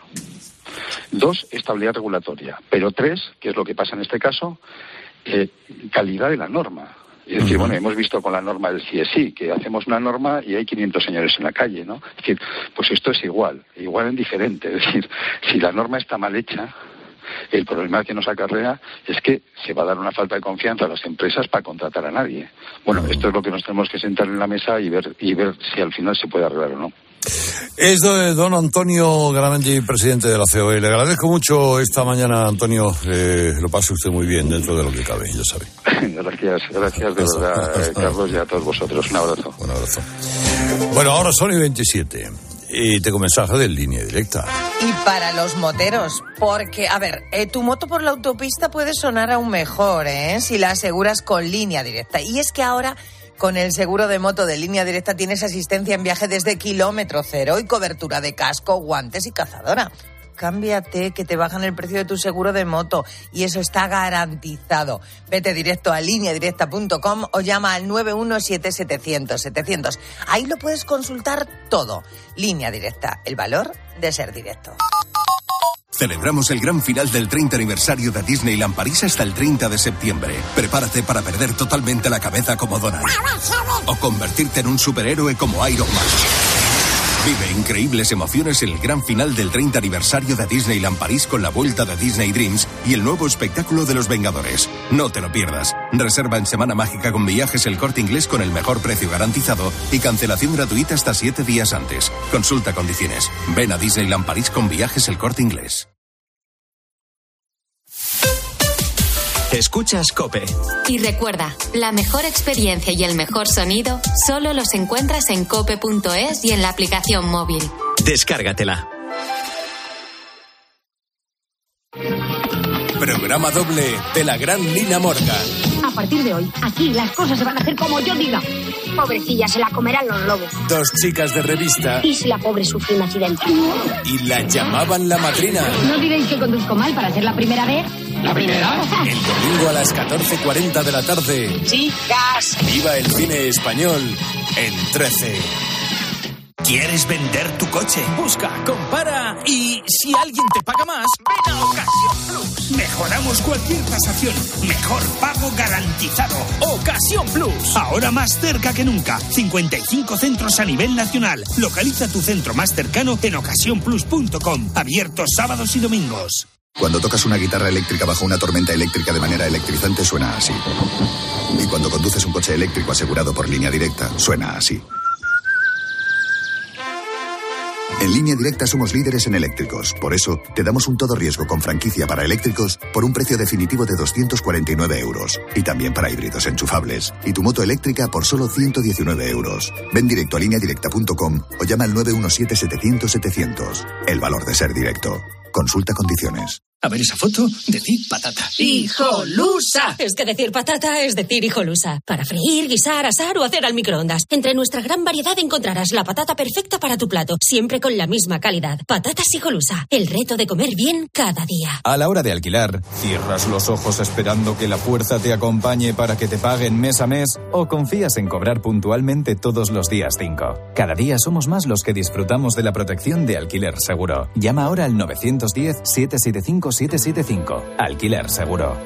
2, estabilidad regulatoria. Pero 3, que es lo que pasa en este caso, calidad de la norma. Es decir, bueno, hemos visto con la norma del CSI que hacemos una norma y hay 500 señores en la calle, ¿no? Es decir, pues esto es igual en diferente. Es decir, si la norma está mal hecha, el problema que nos acarrea es que se va a dar una falta de confianza a las empresas para contratar a nadie. Bueno, esto es lo que nos tenemos que sentar en la mesa y ver si al final se puede arreglar o no. Es don Antonio Garamendi, presidente de la COE. Le agradezco mucho esta mañana, Antonio. Lo pase usted muy bien dentro de lo que cabe, ya sabe. Gracias de verdad, Carlos, y a todos vosotros. Un abrazo. Un abrazo. Bueno, ahora son y 27. Y tengo mensaje de Línea Directa. Y para los moteros, porque, a ver, tu moto por la autopista puede sonar aún mejor, si la aseguras con Línea Directa. Y es que ahora, con el seguro de moto de Línea Directa, tienes asistencia en viaje desde kilómetro cero y cobertura de casco, guantes y cazadora. Cámbiate, que te bajan el precio de tu seguro de moto, y eso está garantizado. Vete directo a lineadirecta.com o llama al 917-700-700. Ahí lo puedes consultar todo. Línea Directa, el valor de ser directo. Celebramos el gran final del 30 aniversario de Disneyland París hasta el 30 de septiembre. Prepárate para perder totalmente la cabeza como Donald o convertirte en un superhéroe como Iron Man. Vive increíbles emociones en el gran final del 30 aniversario de Disneyland París con la vuelta de Disney Dreams y el nuevo espectáculo de los Vengadores. No te lo pierdas. Reserva en Semana Mágica con Viajes El Corte Inglés con el mejor precio garantizado y cancelación gratuita hasta 7 días antes. Consulta condiciones. Ven a Disneyland París con Viajes El Corte Inglés. Escuchas COPE. Y recuerda, la mejor experiencia y el mejor sonido solo los encuentras en cope.es y en la aplicación móvil. Descárgatela. Programa doble de la gran Lina Morgan. A partir de hoy, aquí las cosas se van a hacer como yo diga. Pobrecilla, se la comerán los lobos. 2 chicas de revista. Y si la pobre sufre un accidente. Y la llamaban la madrina. ¿No diréis que conduzco mal para ser la primera vez? ¿La primera? El domingo a las 14:40 de la tarde. Chicas. Viva el cine español en 13. ¿Quieres vender tu coche? Busca, compara y si alguien te paga más, ven a Ocasión Plus. Mejoramos cualquier tasación. Mejor pago garantizado. Ocasión Plus. Ahora más cerca que nunca. 55 centros a nivel nacional. Localiza tu centro más cercano en ocasiónplus.com. Abiertos sábados y domingos. Cuando tocas una guitarra eléctrica bajo una tormenta eléctrica de manera electrizante suena así. Y cuando conduces un coche eléctrico asegurado por Línea Directa, suena así. En Línea Directa somos líderes en eléctricos. Por eso, te damos un todo riesgo con franquicia para eléctricos por un precio definitivo de 249 euros. Y también para híbridos enchufables. Y tu moto eléctrica por solo 119 euros. Ven directo a lineadirecta.com o llama al 917-700-700. El valor de ser directo. Consulta condiciones. A ver esa foto, decir patata. ¡Hijolusa! Es que decir patata es decir hijolusa. Para freír, guisar, asar o hacer al microondas. Entre nuestra gran variedad encontrarás la patata perfecta para tu plato, siempre con la misma calidad. Patatas Hijolusa, el reto de comer bien cada día. A la hora de alquilar, ¿cierras los ojos esperando que la fuerza te acompañe para que te paguen mes a mes? ¿O confías en cobrar puntualmente todos los días 5? Cada día somos más los que disfrutamos de la protección de Alquiler Seguro. Llama ahora al 910-775-775. Alquiler Seguro.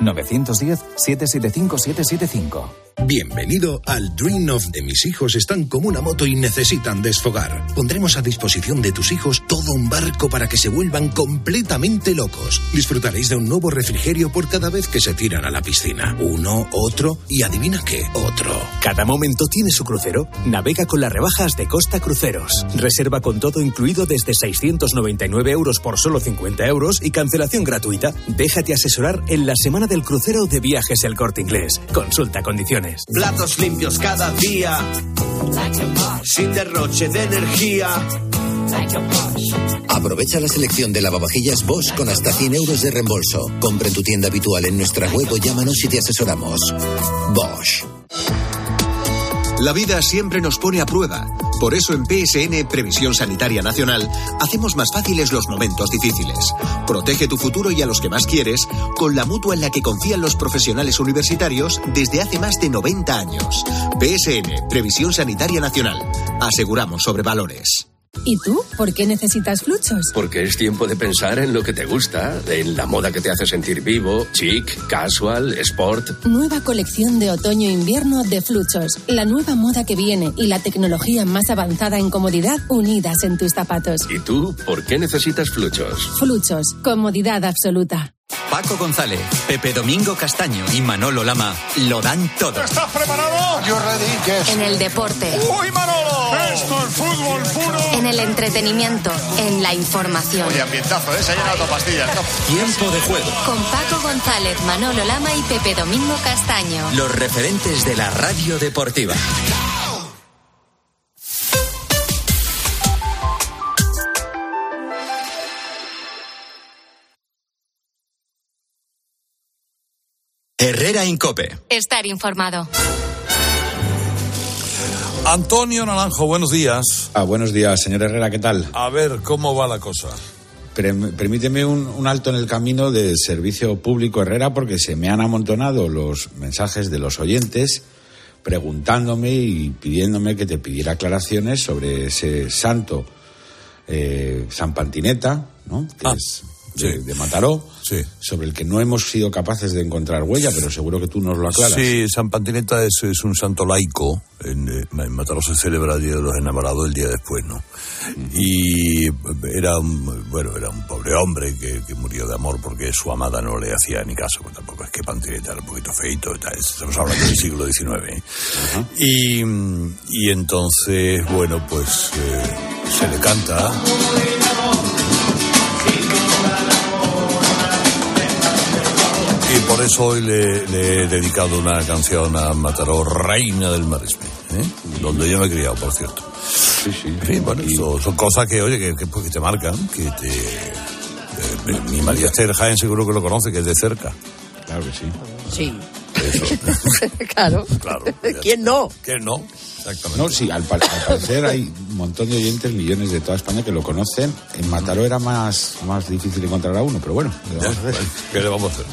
910-775-775. Bienvenido al Dream of de mis hijos están como una moto y necesitan desfogar. Pondremos a disposición de tus hijos todo un barco para que se vuelvan completamente locos. Disfrutaréis de un nuevo refrigerio por cada vez que se tiran a la piscina. Uno, otro y adivina qué, otro. Cada momento tiene su crucero. Navega con las rebajas de Costa Cruceros. Reserva con todo incluido desde 699 euros por solo 50 euros y cancelación gratuita. Déjate asesorar en la semana del crucero de Viajes El Corte Inglés. Consulta condiciones. Platos limpios cada día, sin derroche de energía. Aprovecha la selección de lavavajillas Bosch con hasta 100 euros de reembolso. Compra en tu tienda habitual en nuestra web o llámanos y te asesoramos. Bosch. La vida siempre nos pone a prueba. Por eso en PSN, Previsión Sanitaria Nacional, hacemos más fáciles los momentos difíciles. Protege tu futuro y a los que más quieres con la mutua en la que confían los profesionales universitarios desde hace más de 90 años. PSN, Previsión Sanitaria Nacional. Aseguramos sobre valores. ¿Y tú? ¿Por qué necesitas Fluchos? Porque es tiempo de pensar en lo que te gusta, en la moda que te hace sentir vivo, chic, casual, sport. Nueva colección de otoño-invierno de Fluchos. La nueva moda que viene y la tecnología más avanzada en comodidad unidas en tus zapatos. ¿Y tú? ¿Por qué necesitas Fluchos? Fluchos. Comodidad absoluta. Paco González, Pepe Domingo Castaño y Manolo Lama lo dan todo. ¿Estás preparado? Yo ready, yes. En el deporte. ¡Uy, Manolo! Esto es fútbol puro. En el entretenimiento, en la información. Oye, ambientazo, se ha llenado pastillas. Tiempo de juego. Con Paco González, Manolo Lama y Pepe Domingo Castaño. Los referentes de la radio deportiva. Herrera Incope. Estar informado. Antonio Naranjo, buenos días. Buenos días, señor Herrera, ¿qué tal? A ver, ¿cómo va la cosa? Permíteme un alto en el camino del servicio público Herrera, porque se me han amontonado los mensajes de los oyentes preguntándome y pidiéndome que te pidiera aclaraciones sobre ese santo, San Pantineta, ¿no? Que es de Mataró, sobre el que no hemos sido capaces de encontrar huella, pero seguro que tú nos lo aclaras. Sí, San Pantineta es un santo laico. En Mataró se celebra el Día de los Enamorados el día después, ¿no? Y era un pobre hombre que murió de amor porque su amada no le hacía ni caso, pues tampoco es que Pantineta era un poquito feito, estamos hablando del siglo XIX. Y entonces, bueno, pues se le canta. Y por eso hoy le he dedicado una canción a Mataró, Reina del Maresme, donde yo me he criado, por cierto. Sí. Sí, bueno, son cosas que, oye, que te marcan, mi María Esther Jaén seguro que lo conoce, que es de cerca. Claro que sí. Sí. Eso. Claro. ¿Quién no? ¿Quién no? Exactamente. No, sí, al parecer hay un montón de oyentes, millones de toda España que lo conocen. En Mataró era más difícil encontrar a uno, pero bueno, ¿qué le vamos a hacer?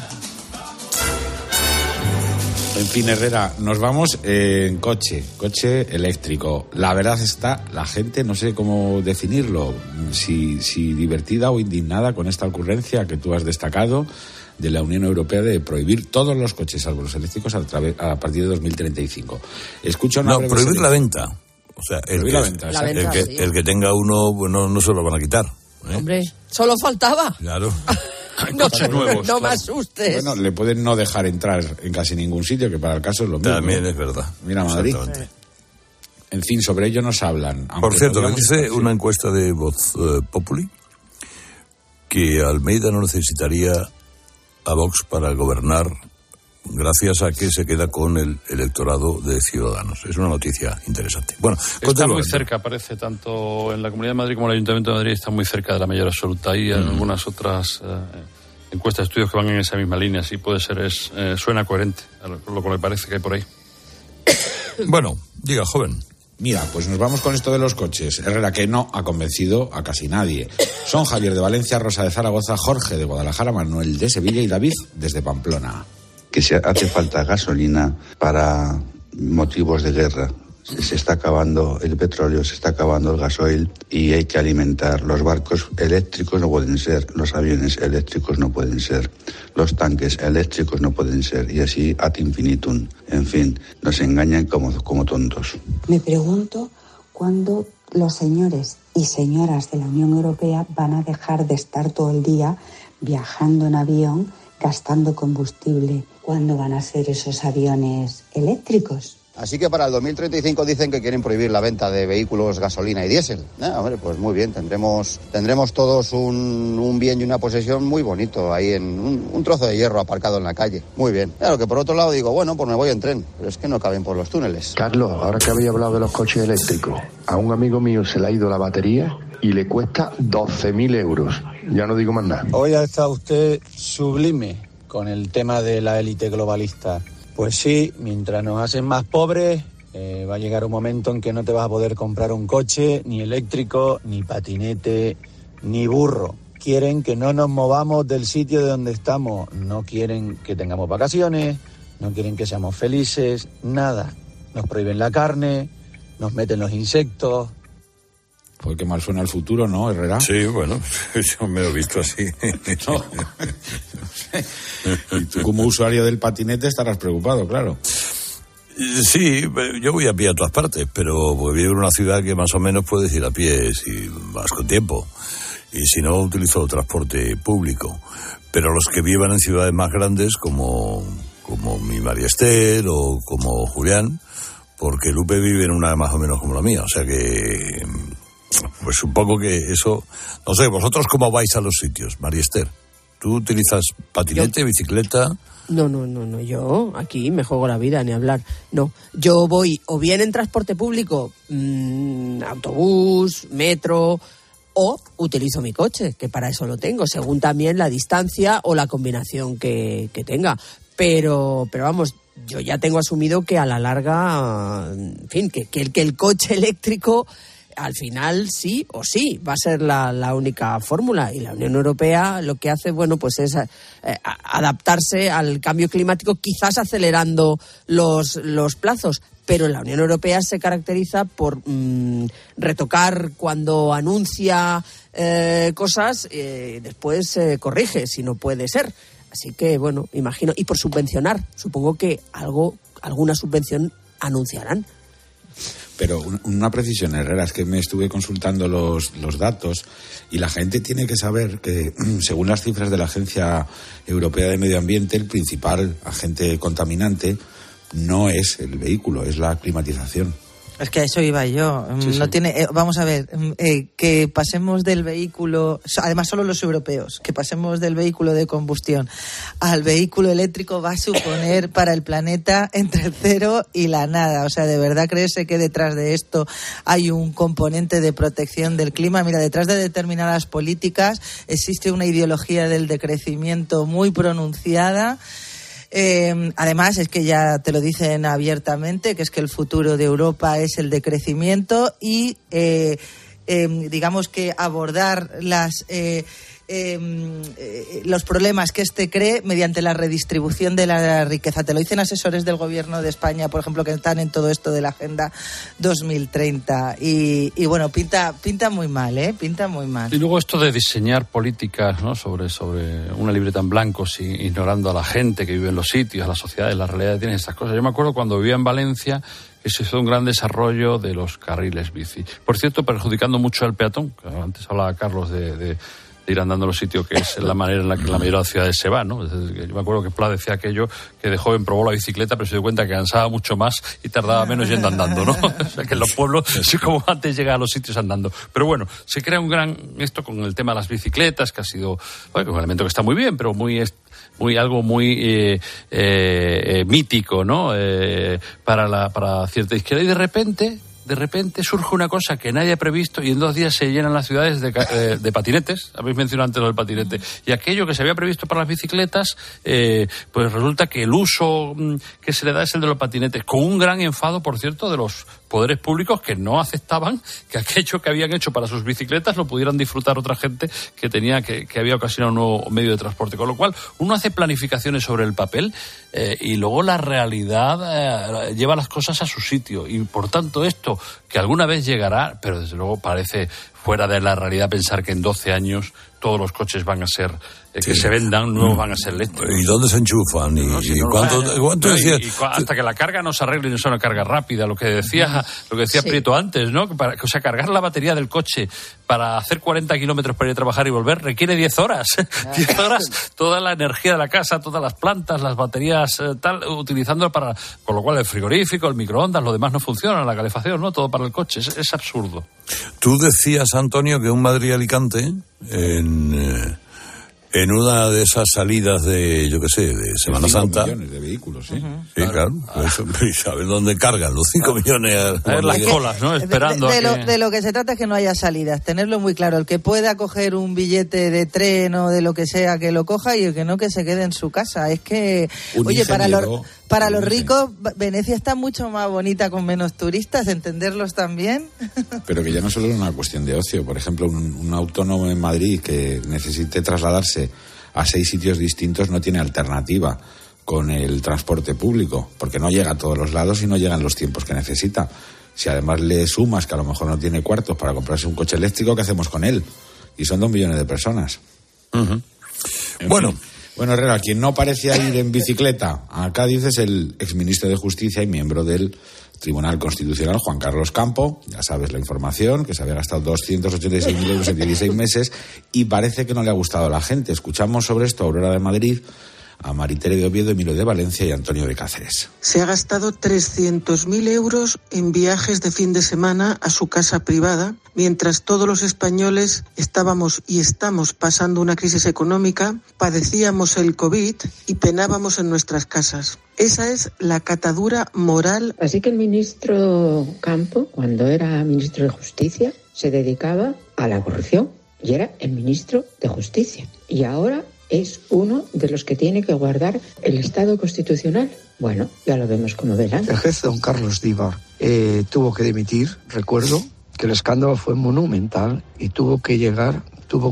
En fin, Herrera, nos vamos en coche eléctrico. La verdad está, la gente, no sé cómo definirlo, si divertida o indignada con esta ocurrencia que tú has destacado de la Unión Europea de prohibir todos los coches, salvo los eléctricos, a partir de 2035. Prohibir la venta. O sea, el que tenga uno, bueno, no se lo van a quitar. Hombre, solo faltaba. Claro. Coches nuevos. No me asustes. Bueno, le pueden no dejar entrar en casi ningún sitio, que para el caso es lo mismo. También es verdad. Mira Madrid. En fin, sobre ello nos hablan. Por cierto, me dice una encuesta de Voz Populi que Almeida no necesitaría a Vox para gobernar gracias a que se queda con el electorado de Ciudadanos. Es una noticia interesante. Bueno, está muy cerca, parece, tanto en la Comunidad de Madrid como en el Ayuntamiento de Madrid, está muy cerca de la mayoría absoluta. Hay algunas otras encuestas de estudios que van en esa misma línea. Sí, puede ser, suena coherente a lo que me parece que hay por ahí. Bueno, diga, joven. Mira, pues nos vamos con esto de los coches. Herrera, que no ha convencido a casi nadie. Son Javier de Valencia, Rosa de Zaragoza, Jorge de Guadalajara, Manuel de Sevilla y David desde Pamplona. Que se hace falta gasolina para motivos de guerra. Se está acabando el petróleo, se está acabando el gasoil y hay que alimentar. Los barcos eléctricos no pueden ser, los aviones eléctricos no pueden ser, los tanques eléctricos no pueden ser, y así ad infinitum. En fin, nos engañan como tontos. Me pregunto cuándo los señores y señoras de la Unión Europea van a dejar de estar todo el día viajando en avión, gastando combustible. ¿Cuándo van a ser esos aviones eléctricos? Así que para el 2035 dicen que quieren prohibir la venta de vehículos gasolina y diésel. Hombre, pues muy bien, tendremos todos un bien y una posesión muy bonito ahí en un trozo de hierro aparcado en la calle. Muy bien. Claro que por otro lado digo, bueno, pues me voy en tren, pero es que no caben por los túneles. Carlos, ahora que habéis hablado de los coches eléctricos, a un amigo mío se le ha ido la batería y le cuesta 12.000 euros. Ya no digo más nada. Hoy ha estado usted sublime con el tema de la élite globalista. Pues sí, mientras nos hacen más pobres, va a llegar un momento en que no te vas a poder comprar un coche, ni eléctrico, ni patinete, ni burro. Quieren que no nos movamos del sitio de donde estamos. No quieren que tengamos vacaciones, no quieren que seamos felices, nada. Nos prohíben la carne, nos meten los insectos. Pues qué mal suena el futuro, ¿no, Herrera? Sí, bueno, yo me lo he visto así. No. Y tú como usuario del patinete estarás preocupado, claro. Sí, yo voy a pie a todas partes, pero vivo en una ciudad que más o menos puedes ir a pie si vas con tiempo. Y si no, utilizo transporte público. Pero los que vivan en ciudades más grandes, como mi María Esther o como Julián, porque Lupe vive en una más o menos como la mía, o sea que... Pues supongo que eso... No sé, ¿vosotros cómo vais a los sitios, María Esther? ¿Tú utilizas patinete, bicicleta? No, yo aquí me juego la vida, ni hablar. No, yo voy o bien en transporte público, autobús, metro, o utilizo mi coche, que para eso lo tengo, según también la distancia o la combinación que tenga. Pero vamos, yo ya tengo asumido que a la larga, en fin, que el coche eléctrico... Al final sí o sí va a ser la única fórmula, y la Unión Europea lo que hace, bueno, pues es adaptarse al cambio climático, quizás acelerando los plazos, pero la Unión Europea se caracteriza por retocar cuando anuncia cosas, después corrige si no puede ser. Así que, bueno, imagino, y por subvencionar, supongo que alguna subvención anunciarán. Pero una precisión, Herrera, es que me estuve consultando los datos y la gente tiene que saber que, según las cifras de la Agencia Europea de Medio Ambiente, el principal agente contaminante no es el vehículo, es la climatización. Es que a eso iba yo. Sí, sí. No tiene, vamos a ver, que pasemos del vehículo, además solo los europeos, que pasemos del vehículo de combustión al vehículo eléctrico va a suponer para el planeta entre el cero y la nada. O sea, ¿de verdad creerse que detrás de esto hay un componente de protección del clima? Mira, detrás de determinadas políticas existe una ideología del decrecimiento muy pronunciada. Además es que ya te lo dicen abiertamente, que es que el futuro de Europa es el decrecimiento y digamos que abordar los problemas que cree mediante la redistribución de la riqueza. Te lo dicen asesores del gobierno de España, por ejemplo, que están en todo esto de la Agenda 2030 y bueno, pinta muy mal, pinta muy mal. Y luego esto de diseñar políticas, ¿no?, sobre una libreta en blanco, ignorando a la gente que vive en los sitios, a las sociedades, las realidades, tienen estas cosas. Yo me acuerdo cuando vivía en Valencia que se hizo un gran desarrollo de los carriles bici. Por cierto, perjudicando mucho al peatón, que antes hablaba Carlos de ir andando a los sitios, que es la manera en la que la mayoría de las ciudades se va, ¿no? Yo me acuerdo que Pla decía aquello, que de joven probó la bicicleta, pero se dio cuenta que cansaba mucho más y tardaba menos yendo andando, ¿no? O sea, que en los pueblos sí, como antes llega a los sitios andando. Pero bueno, se crea un gran esto con el tema de las bicicletas, que ha sido, bueno, un elemento que está muy bien, pero algo muy mítico, ¿no? Para cierta izquierda. Y de repente surge una cosa que nadie ha previsto y en 2 días se llenan las ciudades de patinetes. Habéis mencionado antes lo del patinete. Y aquello que se había previsto para las bicicletas, pues resulta que el uso que se le da es el de los patinetes, con un gran enfado, por cierto, de los poderes públicos, que no aceptaban que aquello que habían hecho para sus bicicletas lo pudieran disfrutar otra gente que había ocasionado un nuevo medio de transporte. Con lo cual, uno hace planificaciones sobre el papel y luego la realidad lleva las cosas a su sitio. Y por tanto esto, que alguna vez llegará, pero desde luego parece fuera de la realidad pensar que en 12 años todos los coches van a ser, que se vendan, no van a ser eléctricos. ¿Y dónde se enchufan? ¿Cuánto decías? Hasta que la carga no se arregle y no sea una carga rápida, lo que decía Prieto antes, ¿no? O sea, cargar la batería del coche para hacer 40 kilómetros para ir a trabajar y volver requiere 10 horas. 10 horas, toda la energía de la casa, todas las plantas, las baterías, utilizando para... Con lo cual el frigorífico, el microondas, lo demás no funciona, la calefacción, ¿no? Todo para el coche. Es absurdo. Tú decías, Antonio, que un Madrid-Alicante en una de esas salidas de, yo qué sé, de Semana Santa... 5 millones de vehículos, ¿sí? Sí, claro. ¿Y sabes dónde cargan los 5 millones? A ver las colas, ¿no? Esperando de lo que se trata es que no haya salidas, tenerlo muy claro. El que pueda coger un billete de tren o de lo que sea, que lo coja, y el que no, que se quede en su casa. Es que, oye, para los ricos, Venecia está mucho más bonita con menos turistas, entenderlos también. Pero que ya no solo es una cuestión de ocio. Por ejemplo, un autónomo en Madrid que necesite trasladarse a 6 sitios distintos no tiene alternativa con el transporte público, porque no llega a todos los lados y no llega en los tiempos que necesita. Si además le sumas que a lo mejor no tiene cuartos para comprarse un coche eléctrico, ¿qué hacemos con él? Y son 2 millones de personas. Bueno, Herrera, quien no parecía ir en bicicleta a Cádiz es el exministro de Justicia y miembro del Tribunal Constitucional, Juan Carlos Campo. Ya sabes la información, que se había gastado 286.000 euros en 16 meses y parece que no le ha gustado a la gente. Escuchamos sobre esto a Aurora de Madrid, a Maritere de Oviedo, Emilio de Valencia y Antonio de Cáceres. Se ha gastado 300.000 euros en viajes de fin de semana a su casa privada, mientras todos los españoles estábamos y estamos pasando una crisis económica, padecíamos el COVID y penábamos en nuestras casas. Esa es la catadura moral. Así que el ministro Campo, cuando era ministro de Justicia, se dedicaba a la corrupción y era el ministro de Justicia. Y ahora es uno de los que tiene que guardar el Estado constitucional. Bueno, ya lo vemos como verán. El juez don Carlos Díbar tuvo que dimitir. Recuerdo que el escándalo fue monumental y tuvo que llegar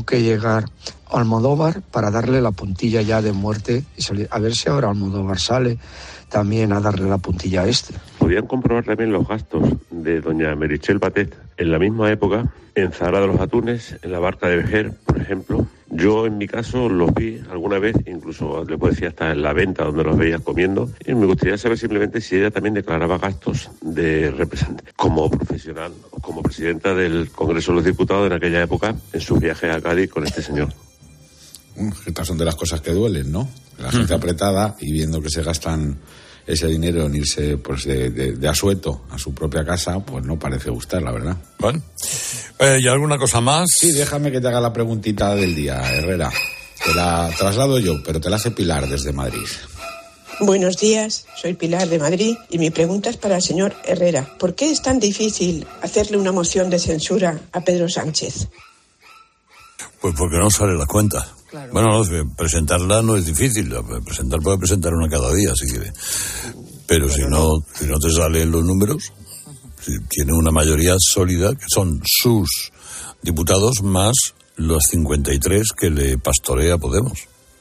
a Almodóvar para darle la puntilla ya de muerte y salir. A ver si ahora Almodóvar sale también a darle la puntilla a este. Podían comprobar también los gastos de doña Meritxell Batet en la misma época, en Zahara de los Atunes, en la Barca de Vejer, por ejemplo. Yo en mi caso los vi alguna vez, incluso le puedo decir hasta en la venta donde los veía comiendo, y me gustaría saber simplemente si ella también declaraba gastos de representante como profesional o como presidenta del Congreso de los Diputados en aquella época en sus viajes a Cádiz con este señor. Estas son de las cosas que duelen, ¿no? La gente apretada y viendo que se gastan ese dinero en irse pues de asueto a su propia casa, pues no parece gustar, la verdad. Bueno, ¿y alguna cosa más? Sí, déjame que te haga la preguntita del día, Herrera. Te la traslado yo, pero te la hace Pilar desde Madrid. Buenos días, soy Pilar de Madrid y mi pregunta es para el señor Herrera. ¿Por qué es tan difícil hacerle una moción de censura a Pedro Sánchez? Pues porque no sale la cuenta. Claro. Bueno, presentarla no es difícil, puede presentar una cada día, si quiere. Pero si no te salen los números, si tiene una mayoría sólida, que son sus diputados más los 53 que le pastorea Podemos.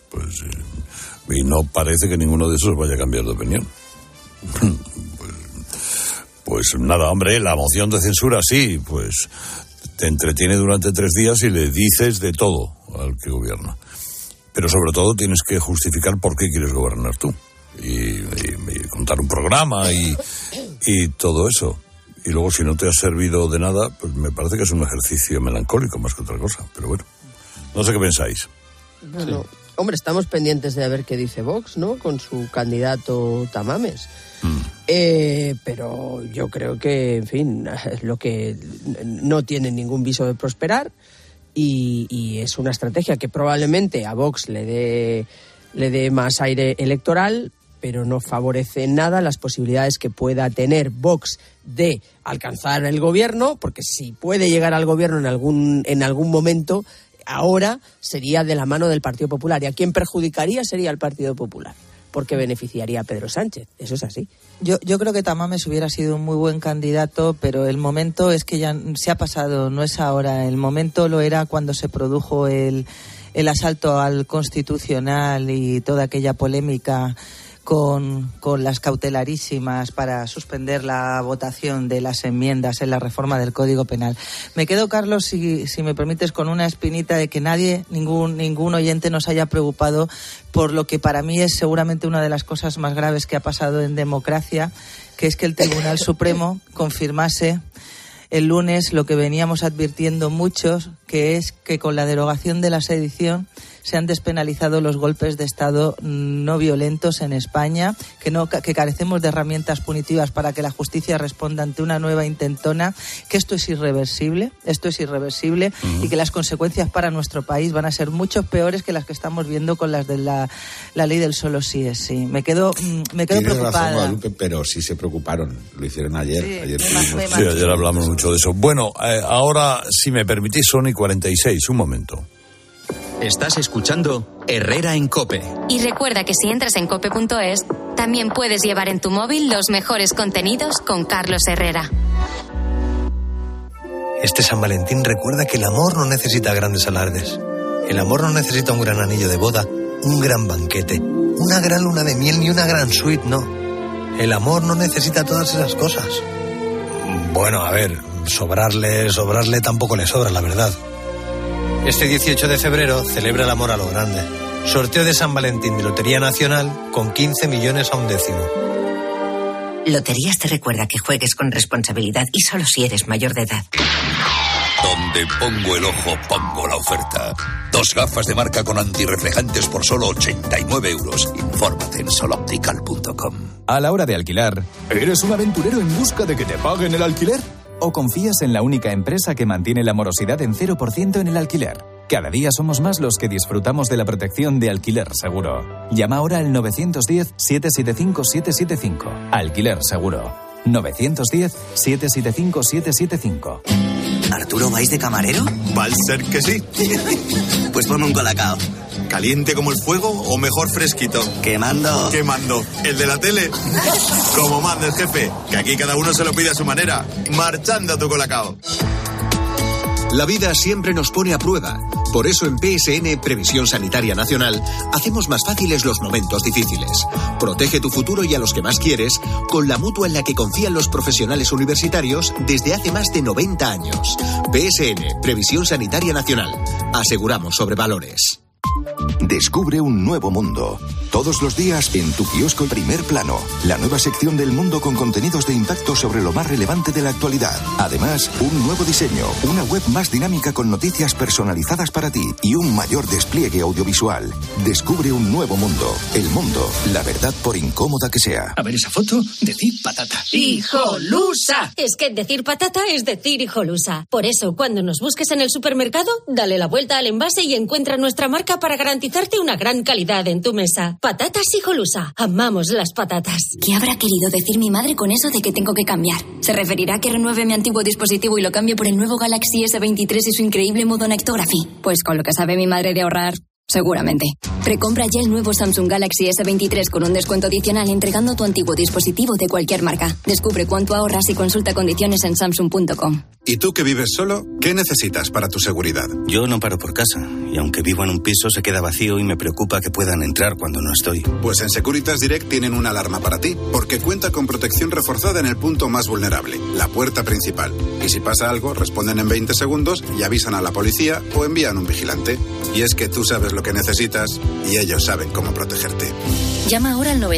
Y no parece que ninguno de esos vaya a cambiar de opinión. Pues nada, hombre, la moción de censura sí, pues te entretiene durante 3 días y le dices de todo al que gobierna. Pero sobre todo tienes que justificar por qué quieres gobernar tú. Y contar un programa y todo eso. Y luego si no te ha servido de nada, pues me parece que es un ejercicio melancólico más que otra cosa. Pero bueno. No sé qué pensáis. Bueno, hombre, estamos pendientes de ver qué dice Vox, ¿no? Con su candidato Tamames. Pero yo creo que, en fin, lo que no tiene ningún viso de prosperar y es una estrategia que probablemente a Vox le dé más aire electoral, pero no favorece en nada las posibilidades que pueda tener Vox de alcanzar el gobierno, porque si puede llegar al gobierno en algún momento, ahora sería de la mano del Partido Popular, y a quien perjudicaría sería el Partido Popular, porque beneficiaría a Pedro Sánchez. Eso es así. Yo creo que Tamames hubiera sido un muy buen candidato, pero el momento es que ya se ha pasado, no es ahora. El momento lo era cuando se produjo el asalto al Constitucional y toda aquella polémica con las cautelarísimas para suspender la votación de las enmiendas en la reforma del Código Penal. Me quedo, Carlos, si me permites, con una espinita de que ningún oyente nos haya preocupado por lo que para mí es seguramente una de las cosas más graves que ha pasado en democracia, que es que el Tribunal Supremo confirmase el lunes lo que veníamos advirtiendo muchos, que es que con la derogación de la sedición se han despenalizado los golpes de Estado no violentos en España, que carecemos de herramientas punitivas para que la justicia responda ante una nueva intentona, que esto es irreversible y que las consecuencias para nuestro país van a ser mucho peores que las que estamos viendo con las de la ley del solo sí es sí. Me quedo preocupada. Razón, Guadalupe, pero sí se preocuparon, lo hicieron ayer. Sí, ayer hablamos mucho de eso. Bueno, ahora, si me permitís, son y 46, un momento. Estás escuchando Herrera en COPE. Y recuerda que si entras en cope.es, también puedes llevar en tu móvil los mejores contenidos con Carlos Herrera. Este San Valentín recuerda que el amor no necesita grandes alardes. El amor no necesita un gran anillo de boda, un gran banquete, una gran luna de miel ni una gran suite, no. El amor no necesita todas esas cosas. Bueno, a ver, sobrarle tampoco le sobra, la verdad. Este 18 de febrero celebra el amor a lo grande. Sorteo de San Valentín de Lotería Nacional con 15 millones a un décimo. Loterías te recuerda que juegues con responsabilidad y solo si eres mayor de edad. Donde pongo el ojo, pongo la oferta. 2 gafas de marca con antirreflejantes por solo 89 euros. Infórmate en soloptical.com. A la hora de alquilar, ¿eres un aventurero en busca de que te paguen el alquiler? ¿O confías en la única empresa que mantiene la morosidad en 0% en el alquiler? Cada día somos más los que disfrutamos de la protección de Alquiler Seguro. Llama ahora al 910-775-775. Alquiler Seguro. 910-775-775. ¿Arturo, vais de camarero? Va a ser que sí. Pues ponme un colacao. ¿Caliente como el fuego o mejor fresquito? Quemando. ¿Quemando? ¿El de la tele? Como manda el jefe, que aquí cada uno se lo pide a su manera. Marchando tu colacao. La vida siempre nos pone a prueba. Por eso en PSN, Previsión Sanitaria Nacional, hacemos más fáciles los momentos difíciles. Protege tu futuro y a los que más quieres con la mutua en la que confían los profesionales universitarios desde hace más de 90 años. PSN, Previsión Sanitaria Nacional. Aseguramos sobre valores. Descubre un nuevo mundo. Todos los días en tu kiosco Primer Plano, la nueva sección del mundo con contenidos de impacto sobre lo más relevante de la actualidad. Además, un nuevo diseño, una web más dinámica con noticias personalizadas para ti y un mayor despliegue audiovisual. Descubre un nuevo mundo. El mundo, la verdad por incómoda que sea. A ver esa foto, decir patata. ¡Hijolusa! Es que decir patata es decir hijolusa. Por eso, cuando nos busques en el supermercado, dale la vuelta al envase y encuentra nuestra marca para garantizarte una gran calidad en tu mesa. Patatas Hijolusa. Amamos las patatas. ¿Qué habrá querido decir mi madre con eso de que tengo que cambiar? ¿Se referirá a que renueve mi antiguo dispositivo y lo cambie por el nuevo Galaxy S23 y su increíble modo Nectography? Pues con lo que sabe mi madre de ahorrar, seguramente. Precompra ya el nuevo Samsung Galaxy S23 con un descuento adicional entregando tu antiguo dispositivo de cualquier marca. Descubre cuánto ahorras y consulta condiciones en samsung.com. ¿Y tú que vives solo? ¿Qué necesitas para tu seguridad? Yo no paro por casa, y aunque vivo en un piso se queda vacío y me preocupa que puedan entrar cuando no estoy. Pues en Securitas Direct tienen una alarma para ti, porque cuenta con protección reforzada en el punto más vulnerable, la puerta principal. Y si pasa algo, responden en 20 segundos y avisan a la policía o envían un vigilante. Y es que tú sabes lo que necesitas y ellos saben cómo protegerte. Llama ahora al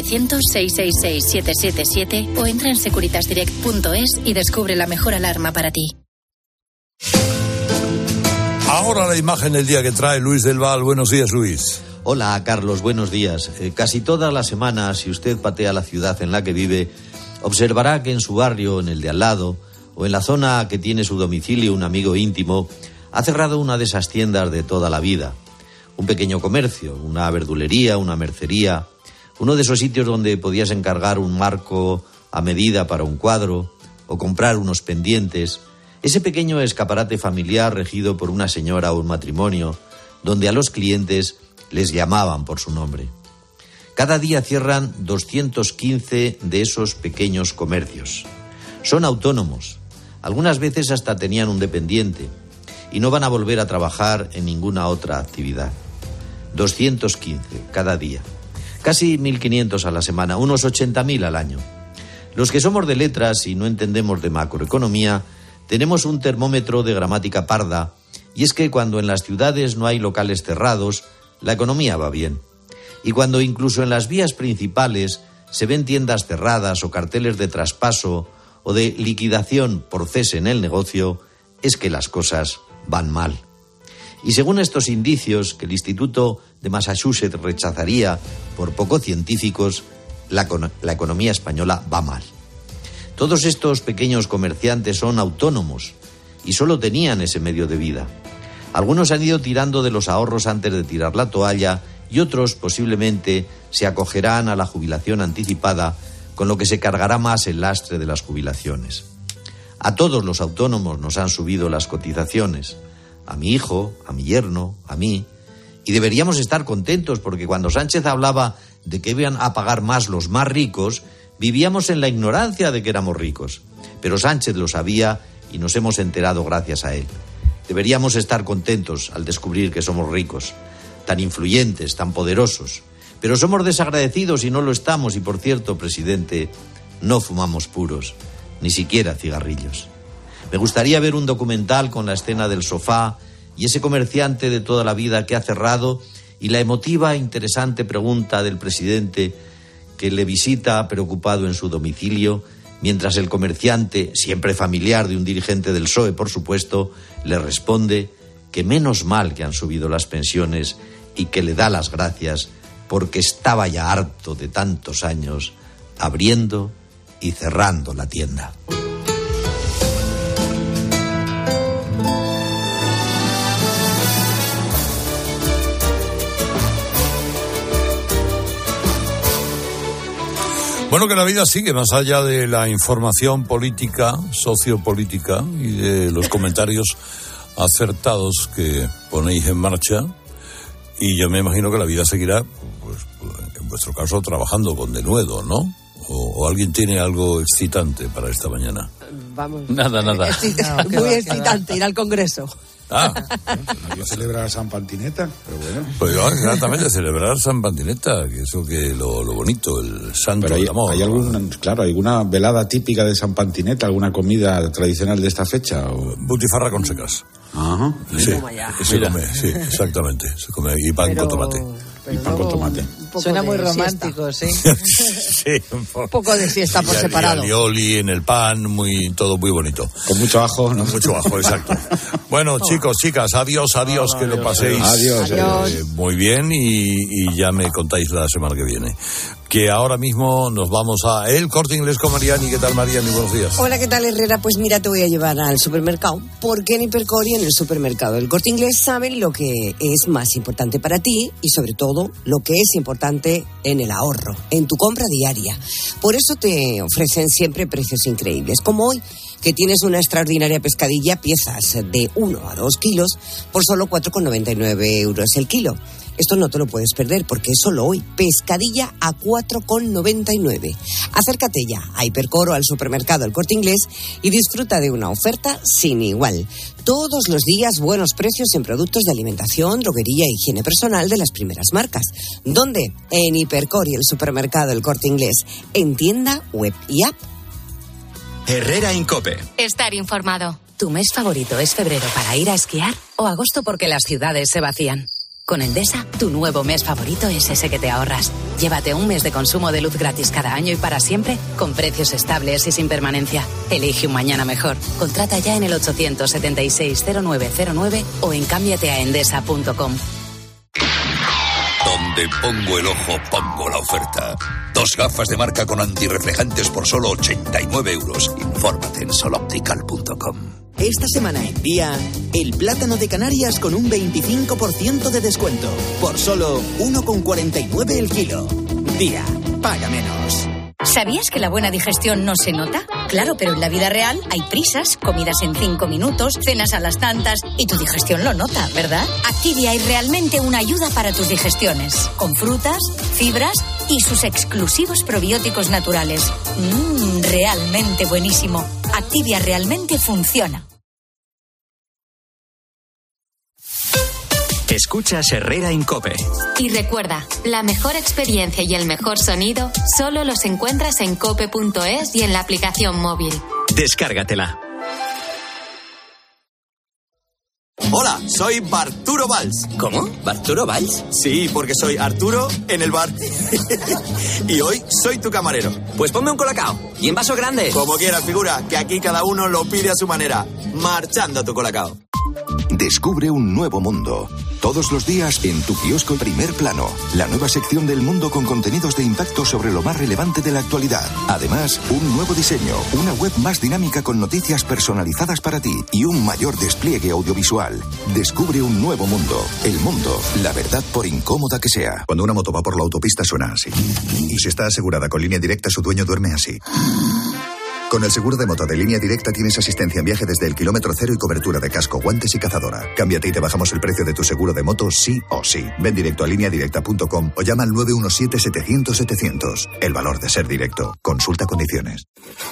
900-666-777 o entra en securitasdirect.es y descubre la mejor alarma para ti. Ahora la imagen del día que trae Luis del Val. Buenos días, Luis. Hola, Carlos, buenos días. Casi toda la semana, si usted patea la ciudad en la que vive, observará que en su barrio, en el de al lado, o en la zona que tiene su domicilio un amigo íntimo, ha cerrado una de esas tiendas de toda la vida. Un pequeño comercio, una verdulería, una mercería, uno de esos sitios donde podías encargar un marco a medida para un cuadro o comprar unos pendientes. Ese pequeño escaparate familiar regido por una señora o un matrimonio, donde a los clientes les llamaban por su nombre. Cada día cierran 215 de esos pequeños comercios. Son autónomos. Algunas veces hasta tenían un dependiente y no van a volver a trabajar en ninguna otra actividad. 215 cada día. Casi 1.500 a la semana, unos 80.000 al año. Los que somos de letras y no entendemos de macroeconomía, tenemos un termómetro de gramática parda, y es que cuando en las ciudades no hay locales cerrados, la economía va bien. Y cuando incluso en las vías principales se ven tiendas cerradas o carteles de traspaso o de liquidación por cese en el negocio, es que las cosas van mal. Y según estos indicios, que el Instituto de Massachusetts rechazaría por poco científicos, la economía española va mal. Todos estos pequeños comerciantes son autónomos y solo tenían ese medio de vida. Algunos han ido tirando de los ahorros antes de tirar la toalla y otros posiblemente se acogerán a la jubilación anticipada, con lo que se cargará más el lastre de las jubilaciones. A todos los autónomos nos han subido las cotizaciones, a mi hijo, a mi yerno, a mí, y deberíamos estar contentos porque cuando Sánchez hablaba de que iban a pagar más los más ricos, vivíamos en la ignorancia de que éramos ricos. Pero Sánchez lo sabía y nos hemos enterado gracias a él. Deberíamos estar contentos al descubrir que somos ricos, tan influyentes, tan poderosos. Pero somos desagradecidos y no lo estamos. Y por cierto, presidente, no fumamos puros, ni siquiera cigarrillos. Me gustaría ver un documental con la escena del sofá y ese comerciante de toda la vida que ha cerrado y la emotiva e interesante pregunta del presidente que le visita preocupado en su domicilio, mientras el comerciante, siempre familiar de un dirigente del PSOE, por supuesto, le responde que menos mal que han subido las pensiones y que le da las gracias porque estaba ya harto de tantos años abriendo y cerrando la tienda. Bueno, que la vida sigue más allá de la información política, sociopolítica y de los comentarios acertados que ponéis en marcha. Y yo me imagino que la vida seguirá, pues, en vuestro caso, trabajando con denuedo, ¿no? ¿O alguien tiene algo excitante para esta mañana? Vamos. Nada. Muy excitante ir al Congreso. Yo celebrar San Pantineta, pero bueno. Pues exactamente, celebrar San Pantineta, que eso que lo bonito, el santo pero del amor. ¿Hay alguna velada típica de San Pantineta, alguna comida tradicional de esta fecha? ¿O? Butifarra con secas. Ajá. Sí, se come, sí, exactamente. Se come y pan con tomate. Y pan con tomate. Suena muy romántico, sí. Sí, un poco de siesta por separado. Y alioli en el pan, todo muy bonito. Con mucho ajo, ¿no? Mucho ajo, exacto. Bueno, chicos, chicas, adiós, que lo paséis muy bien y ya me contáis la semana que viene. Que ahora mismo nos vamos a El Corte Inglés con Mariani. ¿Qué tal, Mariani? Buenos días. Hola, ¿qué tal, Herrera? Pues mira, te voy a llevar al supermercado, porque en Hipercor y en el supermercado El Corte Inglés saben lo que es más importante para ti y sobre todo lo que es importante en el ahorro, en tu compra diaria. Por eso te ofrecen siempre precios increíbles, como hoy, que tienes una extraordinaria pescadilla, piezas de 1 a 2 kilos, por solo 4,99 euros el kilo. Esto no te lo puedes perder porque es solo hoy. Pescadilla a 4,99. Acércate ya a Hipercor o al supermercado El Corte Inglés y disfruta de una oferta sin igual. Todos los días buenos precios en productos de alimentación, droguería e higiene personal de las primeras marcas. ¿Dónde? En Hipercor y el supermercado El Corte Inglés. En tienda, web y app. Herrera en COPE. Estar informado. ¿Tu mes favorito es febrero para ir a esquiar o agosto porque las ciudades se vacían? Con Endesa, tu nuevo mes favorito es ese que te ahorras. Llévate un mes de consumo de luz gratis cada año y para siempre, con precios estables y sin permanencia. Elige un mañana mejor. Contrata ya en el 876-0909 o en cámbiateaendesa.com. Donde pongo el ojo, pongo la oferta. 2 gafas de marca con antirreflejantes por solo 89 euros. Infórmate en soloptical.com. Esta semana en Día, el plátano de Canarias con un 25% de descuento. Por solo 1,49 el kilo. Día, paga menos. ¿Sabías que la buena digestión no se nota? Claro, pero en la vida real hay prisas, comidas en 5 minutos, cenas a las tantas y tu digestión lo nota, ¿verdad? Activia es realmente una ayuda para tus digestiones, con frutas, fibras y sus exclusivos probióticos naturales. Realmente buenísimo. Activia realmente funciona. Escuchas Herrera en COPE. Y recuerda, la mejor experiencia y el mejor sonido solo los encuentras en cope.es y en la aplicación móvil. Descárgatela. Hola, soy Barturo Valls. ¿Cómo? ¿Barturo Valls? Sí, porque soy Arturo en el bar. Y hoy soy tu camarero. Pues ponme un colacao. Y en vaso grande. Como quieras, figura, que aquí cada uno lo pide a su manera. Marchando tu colacao. Descubre un nuevo mundo. Todos los días en tu kiosco Primer Plano, la nueva sección del mundo con contenidos de impacto sobre lo más relevante de la actualidad. Además, un nuevo diseño, una web más dinámica con noticias personalizadas para ti y un mayor despliegue audiovisual. Descubre un nuevo mundo. El mundo, la verdad por incómoda que sea. Cuando una moto va por la autopista suena así. Y si está asegurada con Línea Directa, su dueño duerme así. Con el seguro de moto de Línea Directa tienes asistencia en viaje desde el kilómetro cero y cobertura de casco, guantes y cazadora. Cámbiate y te bajamos el precio de tu seguro de moto sí o sí. Ven directo a lineadirecta.com o llama al 917-700-700. El valor de ser directo. Consulta condiciones.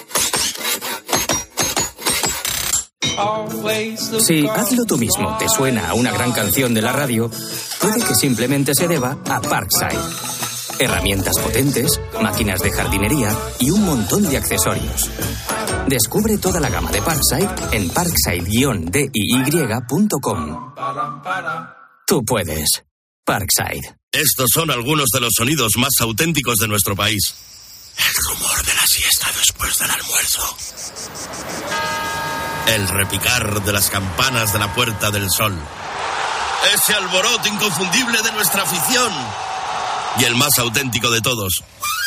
Si Hazlo tú mismo te suena a una gran canción de la radio, puede que simplemente se deba a Parkside. Herramientas potentes, máquinas de jardinería y un montón de accesorios. Descubre toda la gama de Parkside en parkside-diy.com. Tú puedes. Parkside. Estos son algunos de los sonidos más auténticos de nuestro país. El rumor de la siesta después del almuerzo. El repicar de las campanas de la Puerta del Sol. Ese alboroto inconfundible de nuestra afición. Y el más auténtico de todos.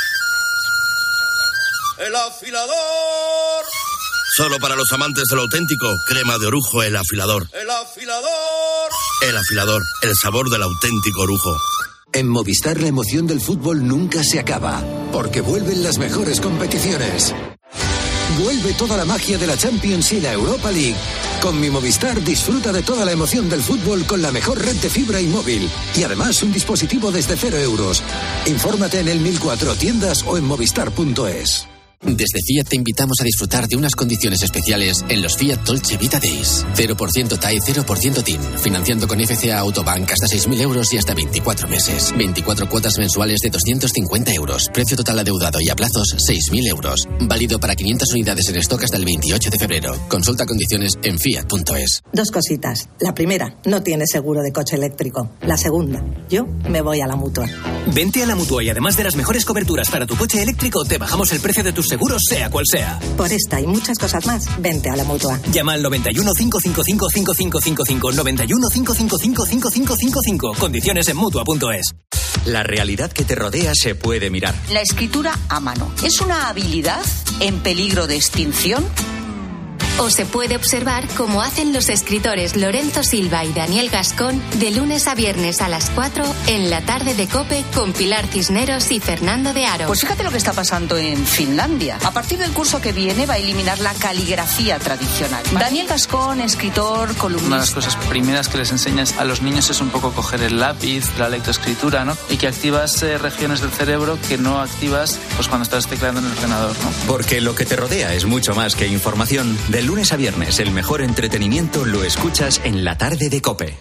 ¡El afilador! Solo para los amantes de lo auténtico, crema de orujo El Afilador. ¡El afilador! El Afilador, el sabor del auténtico orujo. En Movistar la emoción del fútbol nunca se acaba, porque vuelven las mejores competiciones. Vuelve toda la magia de la Champions y la Europa League. Con mi Movistar disfruta de toda la emoción del fútbol con la mejor red de fibra y móvil. Y además un dispositivo desde 0 euros. Infórmate en el 1004 tiendas o en movistar.es. Desde Fiat te invitamos a disfrutar de unas condiciones especiales en los Fiat Dolce Vita Days. 0% TAE, 0% TIN. Financiando con FCA Autobank hasta 6.000 euros y hasta 24 meses. 24 cuotas mensuales de 250 euros. Precio total adeudado y a plazos 6.000 euros. Válido para 500 unidades en stock hasta el 28 de febrero. Consulta condiciones en fiat.es. 2 cositas. La primera, no tienes seguro de coche eléctrico. La segunda, yo me voy a la Mutua. Vente a la Mutua y además de las mejores coberturas para tu coche eléctrico, te bajamos el precio de tus seguros, sea cual sea. Por esta y muchas cosas más, vente a la Mutua. Llama al 91 555 5555, 91 555 5555. Condiciones en Mutua.es. La realidad que te rodea se puede mirar. La escritura a mano ¿es una habilidad en peligro de extinción? O se puede observar como hacen los escritores Lorenzo Silva y Daniel Gascón de lunes a viernes a las 4 en la tarde de COPE con Pilar Cisneros y Fernando de Aro. Pues fíjate lo que está pasando en Finlandia. A partir del curso que viene va a eliminar la caligrafía tradicional. Daniel Gascón, escritor, columnista. Una de las cosas primeras que les enseñas a los niños es un poco coger el lápiz, la lectoescritura, ¿no? Y que activas regiones del cerebro que no activas pues cuando estás tecleando en el ordenador, ¿no? Porque lo que te rodea es mucho más que información. De lunes a viernes, el mejor entretenimiento lo escuchas en la tarde de COPE.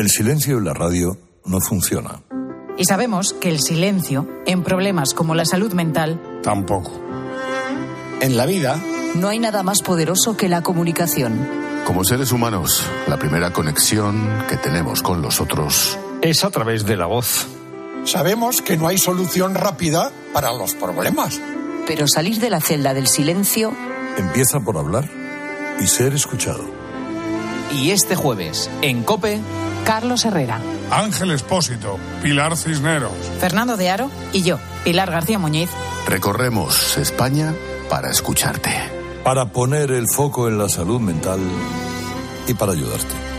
El silencio en la radio no funciona. Y sabemos que el silencio, en problemas como la salud mental, tampoco. En la vida, no hay nada más poderoso que la comunicación. Como seres humanos, la primera conexión que tenemos con los otros es a través de la voz. Sabemos que no hay solución rápida para los problemas. Pero salir de la celda del silencio empieza por hablar y ser escuchado. Y este jueves, en COPE, Carlos Herrera, Ángel Expósito, Pilar Cisneros, Fernando de Aro y yo, Pilar García Muñiz. Recorremos España para escucharte. Para poner el foco en la salud mental y para ayudarte.